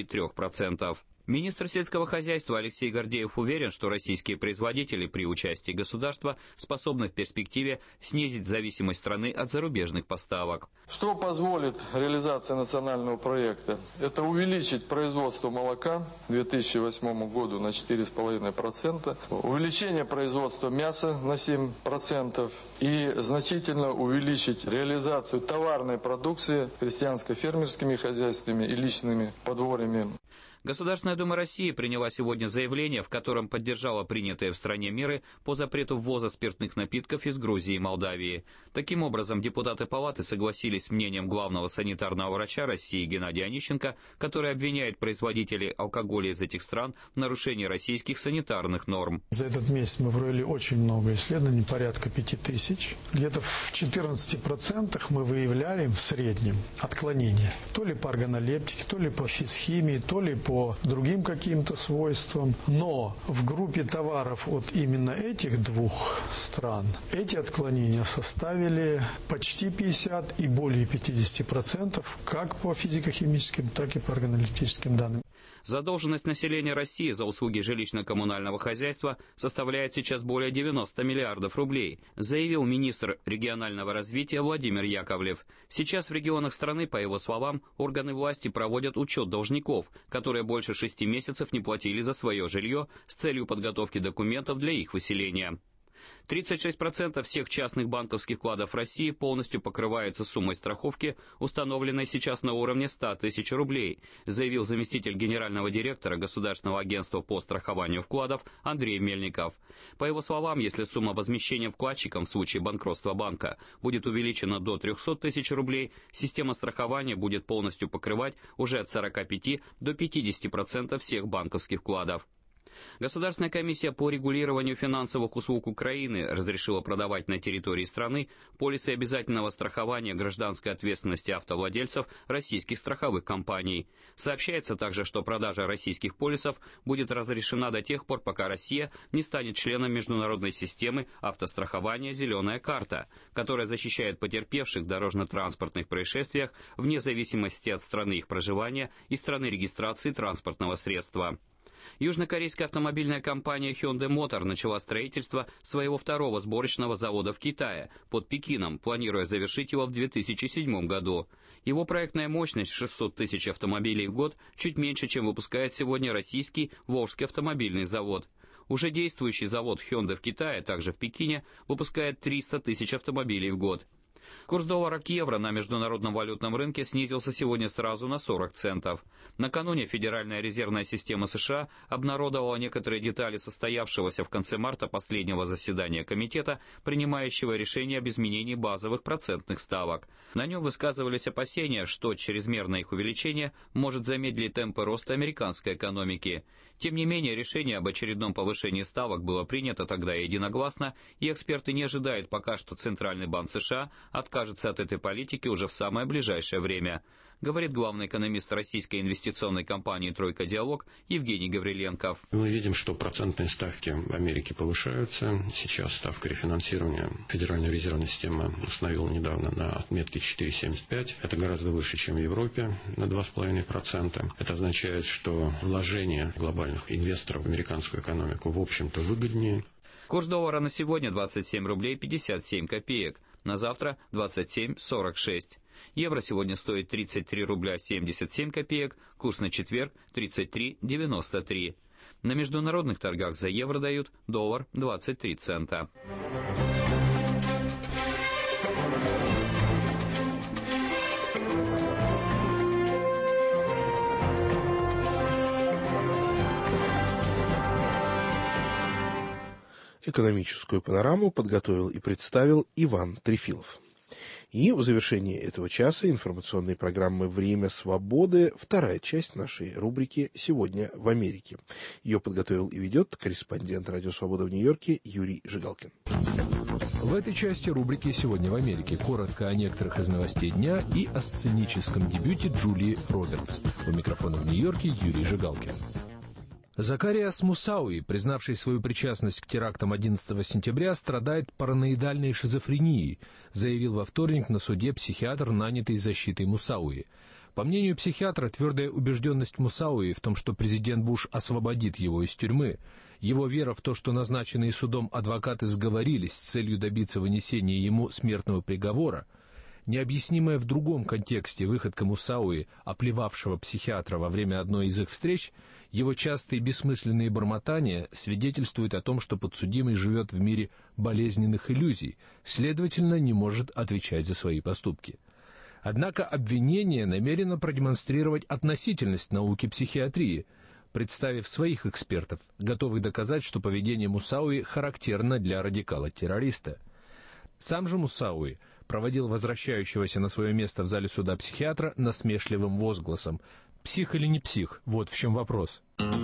33%. Министр сельского хозяйства Алексей Гордеев уверен, что российские производители при участии государства способны в перспективе снизить зависимость страны от зарубежных поставок. Что позволит реализация национального проекта? Это увеличить производство молока к 2008 году на 4,5%, увеличение производства мяса на 7% и значительно увеличить реализацию товарной продукции крестьянско-фермерскими хозяйствами и личными подворьями. Государственная Дума России приняла сегодня заявление, в котором поддержала принятые в стране меры по запрету ввоза спиртных напитков из Грузии и Молдавии. Таким образом, депутаты Палаты согласились с мнением главного санитарного врача России Геннадия Онищенко, который обвиняет производителей алкоголя из этих стран в нарушении российских санитарных норм. За этот месяц мы провели очень много исследований, порядка 5000. Где-то в 14% мы выявляли в среднем отклонения. То ли по органолептике, то ли по физхимии, то ли по другим каким-то свойствам. Но в группе товаров от именно этих двух стран эти отклонения составили почти 50 и более 50% как по физико-химическим, так и по органолептическим данным. Задолженность населения России за услуги жилищно-коммунального хозяйства составляет сейчас более 90 миллиардов рублей, заявил министр регионального развития Владимир Яковлев. Сейчас в регионах страны, по его словам, органы власти проводят учет должников, которые больше 6 месяцев не платили за свое жилье с целью подготовки документов для их выселения. 36% всех частных банковских вкладов России полностью покрываются суммой страховки, установленной сейчас на уровне 100 тысяч рублей, заявил заместитель генерального директора Государственного агентства по страхованию вкладов Андрей Мельников. По его словам, если сумма возмещения вкладчикам в случае банкротства банка будет увеличена до 300 тысяч рублей, система страхования будет полностью покрывать уже от 45 до 50% всех банковских вкладов. Государственная комиссия по регулированию финансовых услуг Украины разрешила продавать на территории страны полисы обязательного страхования гражданской ответственности автовладельцев российских страховых компаний. Сообщается также, что продажа российских полисов будет разрешена до тех пор, пока Россия не станет членом международной системы автострахования «Зеленая карта», которая защищает потерпевших в дорожно-транспортных происшествиях вне зависимости от страны их проживания и страны регистрации транспортного средства. Южнокорейская автомобильная компания Hyundai Motor начала строительство своего второго сборочного завода в Китае, под Пекином, планируя завершить его в 2007 году. Его проектная мощность 600 тысяч автомобилей в год чуть меньше, чем выпускает сегодня российский Волжский автомобильный завод. Уже действующий завод Hyundai в Китае, также в Пекине, выпускает 300 тысяч автомобилей в год. Курс доллара к евро на международном валютном рынке снизился сегодня сразу на 40 центов. Накануне Федеральная резервная система США обнародовала некоторые детали состоявшегося в конце марта последнего заседания комитета, принимающего решение об изменении базовых процентных ставок. На нем высказывались опасения, что чрезмерное их увеличение может замедлить темпы роста американской экономики. Тем не менее, решение об очередном повышении ставок было принято тогда единогласно, и эксперты не ожидают пока, что Центральный банк США откажется от этой политики уже в самое ближайшее время, говорит главный экономист российской инвестиционной компании «Тройка Диалог» Евгений Гавриленков. Мы видим, что процентные ставки в Америке повышаются. Сейчас ставка рефинансирования Федеральная резервная система установила недавно на отметке 4,75. Это гораздо выше, чем в Европе, на 2,5%. Это означает, что вложение глобальных инвесторов в американскую экономику, в общем-то, выгоднее. Курс доллара на сегодня 27 рублей 57 копеек, на завтра 27,46. Евро сегодня стоит 33 рубля 77 копеек, курс на четверг 33,93. На международных торгах за евро дают доллар 23 цента. Экономическую панораму подготовил и представил Иван Трефилов. И в завершении этого часа информационной программы «Время свободы» вторая часть нашей рубрики «Сегодня в Америке». Ее подготовил и ведет корреспондент «Радио Свобода» в Нью-Йорке Юрий Жигалкин. В этой части рубрики «Сегодня в Америке» коротко о некоторых из новостей дня и о сценическом дебюте Джулии Робертс. У микрофона в Нью-Йорке Юрий Жигалкин. Закариас Мусауи, признавший свою причастность к терактам 11 сентября, страдает параноидальной шизофренией, заявил во вторник на суде психиатр, нанятый защитой Мусауи. По мнению психиатра, твердая убежденность Мусауи в том, что президент Буш освободит его из тюрьмы, его вера в то, что назначенные судом адвокаты сговорились с целью добиться вынесения ему смертного приговора, необъяснимая в другом контексте выходка Мусауи, оплевавшего психиатра во время одной из их встреч, его частые бессмысленные бормотания свидетельствуют о том, что подсудимый живет в мире болезненных иллюзий, следовательно, не может отвечать за свои поступки. Однако обвинение намерено продемонстрировать относительность науки психиатрии, представив своих экспертов, готовых доказать, что поведение Мусауи характерно для радикала-террориста. Сам же Мусауи проводил возвращающегося на свое место в зале суда психиатра насмешливым возгласом: «Псих или не псих? Вот в чем вопрос».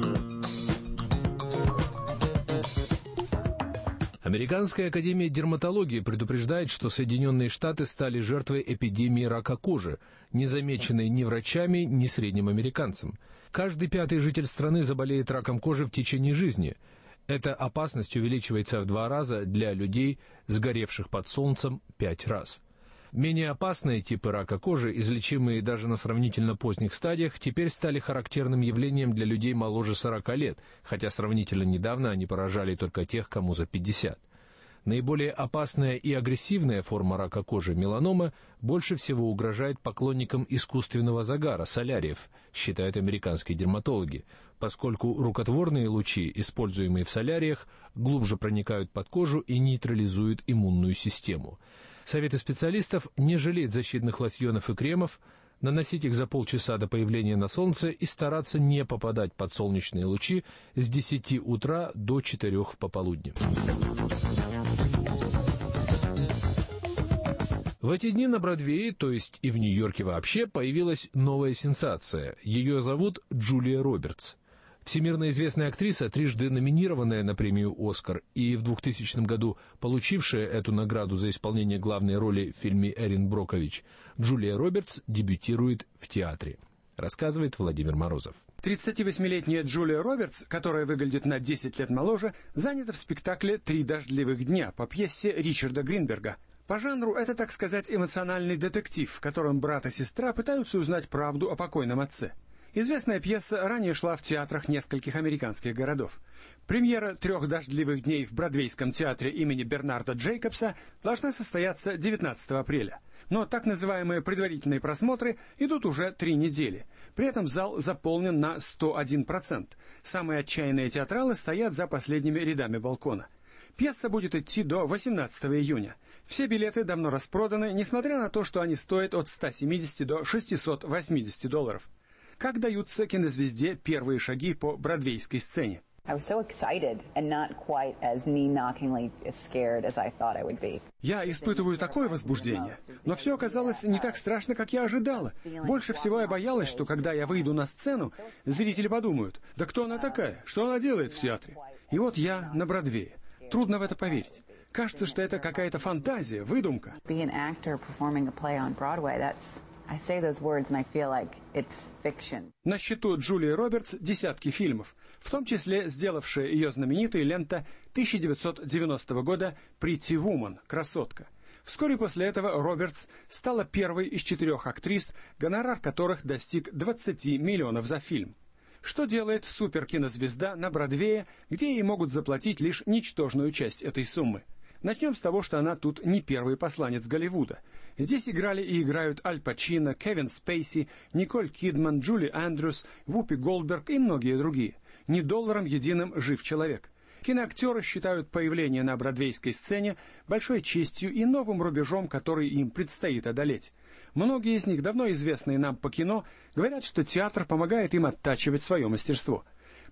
Американская академия дерматологии предупреждает, что Соединенные Штаты стали жертвой эпидемии рака кожи, не замеченной ни врачами, ни средним американцем. Каждый пятый житель страны заболеет раком кожи в течение жизни. Эта опасность увеличивается в 2 раза для людей, сгоревших под солнцем 5 раз. Менее опасные типы рака кожи, излечимые даже на сравнительно поздних стадиях, теперь стали характерным явлением для людей моложе 40 лет, хотя сравнительно недавно они поражали только тех, кому за 50. Наиболее опасная и агрессивная форма рака кожи, меланома, больше всего угрожает поклонникам искусственного загара, соляриев, считают американские дерматологи, поскольку рукотворные лучи, используемые в соляриях, глубже проникают под кожу и нейтрализуют иммунную систему. Советы специалистов не жалеть защитных лосьонов и кремов, наносить их за полчаса до появления на солнце и стараться не попадать под солнечные лучи с 10 утра до 4 в пополудни. В эти дни на Бродвее, то есть и в Нью-Йорке вообще, появилась новая сенсация. Ее зовут Джулия Робертс. Всемирно известная актриса, трижды номинированная на премию «Оскар» и в 2000 году получившая эту награду за исполнение главной роли в фильме «Эрин Брокович», Джулия Робертс дебютирует в театре, рассказывает Владимир Морозов. 38-летняя Джулия Робертс, которая выглядит на 10 лет моложе, занята в спектакле «Три дождливых дня» по пьесе Ричарда Гринберга. По жанру это, так сказать, эмоциональный детектив, в котором брат и сестра пытаются узнать правду о покойном отце. Известная пьеса ранее шла в театрах нескольких американских городов. Премьера «Трех дождливых дней» в Бродвейском театре имени Бернарда Джейкобса должна состояться 19 апреля. Но так называемые предварительные просмотры идут уже 3 недели. При этом зал заполнен на 101%. Самые отчаянные театралы стоят за последними рядами балкона. Пьеса будет идти до 18 июня. Все билеты давно распроданы, несмотря на то, что они стоят от $170 до $680. Как даются кинозвезде первые шаги по бродвейской сцене? Я испытываю такое возбуждение, но все оказалось не так страшно, как я ожидала. Больше всего я боялась, что когда я выйду на сцену, зрители подумают: да кто она такая, что она делает в театре? И вот я на Бродвее. Трудно в это поверить. Кажется, что это какая-то фантазия, выдумка. На счету Джулии Робертс десятки фильмов, в том числе сделавшая ее знаменитой лента 1990 года «Pretty Woman» — «Красотка». Вскоре после этого Робертс стала первой из 4 актрис, гонорар которых достиг 20 миллионов за фильм. Что делает суперкинозвезда на Бродвее, где ей могут заплатить лишь ничтожную часть этой суммы? Начнем с того, что она тут не первый посланец Голливуда. Здесь играли и играют Аль Пачино, Кевин Спейси, Николь Кидман, Джули Эндрюс, Вупи Голдберг и многие другие. Не долларом единым жив человек. Киноактеры считают появление на бродвейской сцене большой честью и новым рубежом, который им предстоит одолеть. Многие из них, давно известные нам по кино, говорят, что театр помогает им оттачивать свое мастерство.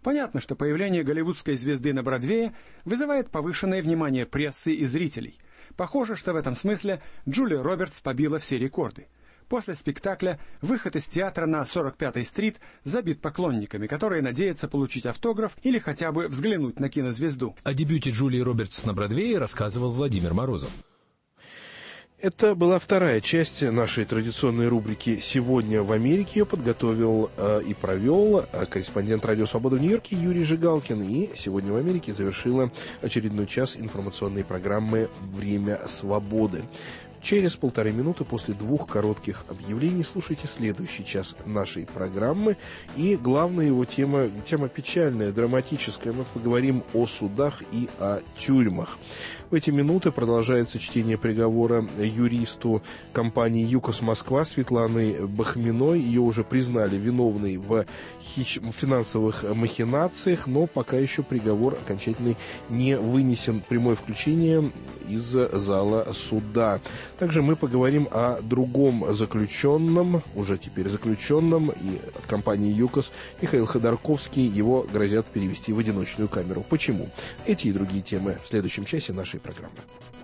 Понятно, что появление голливудской звезды на Бродвее вызывает повышенное внимание прессы и зрителей. Похоже, что в этом смысле Джулия Робертс побила все рекорды. После спектакля выход из театра на 45-й стрит забит поклонниками, которые надеются получить автограф или хотя бы взглянуть на кинозвезду. О дебюте Джулии Робертс на Бродвее рассказывал Владимир Морозов. Это была вторая часть нашей традиционной рубрики «Сегодня в Америке». Ее подготовил и провел корреспондент «Радио Свобода» в Нью-Йорке Юрий Жигалкин. И «Сегодня в Америке» завершила очередной час информационной программы «Время свободы». Через 1,5 минуты после 2 коротких объявлений слушайте следующий час нашей программы. И главная его тема печальная, драматическая. Мы поговорим о судах и о тюрьмах. В эти минуты продолжается чтение приговора юристу компании «ЮКОС Москва» Светланы Бахминой. Ее уже признали виновной в финансовых махинациях, но пока еще приговор окончательный не вынесен. Прямое включение из зала суда. Также мы поговорим о другом заключенном, уже теперь заключенном, и от компании «ЮКОС» Михаил Ходорковский. Его грозят перевести в одиночную камеру. Почему? Эти и другие темы в следующем часе нашей программы.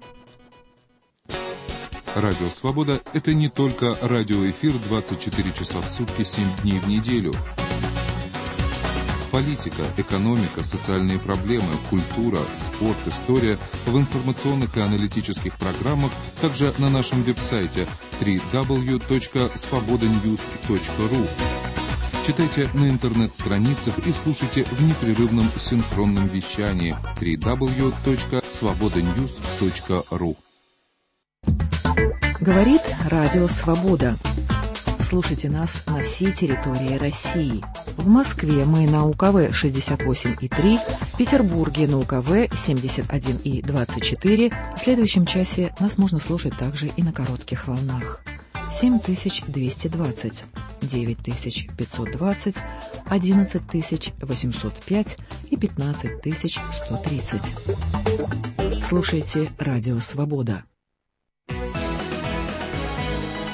Радио «Свобода» — это не только радиоэфир 24 часа в сутки, 7 дней в неделю. Политика, экономика, социальные проблемы, культура, спорт, история в информационных и аналитических программах, также на нашем веб-сайте www.svobodanews.ru. Читайте на интернет-страницах и слушайте в непрерывном синхронном вещании www.svobodanews.ru. Говорит Радио Свобода. Слушайте нас на всей территории России. В Москве мы на УКВ 68,3, в Петербурге на УКВ 71,24. В следующем часе нас можно слушать также и на коротких волнах. 7220, 9520, 11805 и 15130. Слушайте Радио Свобода.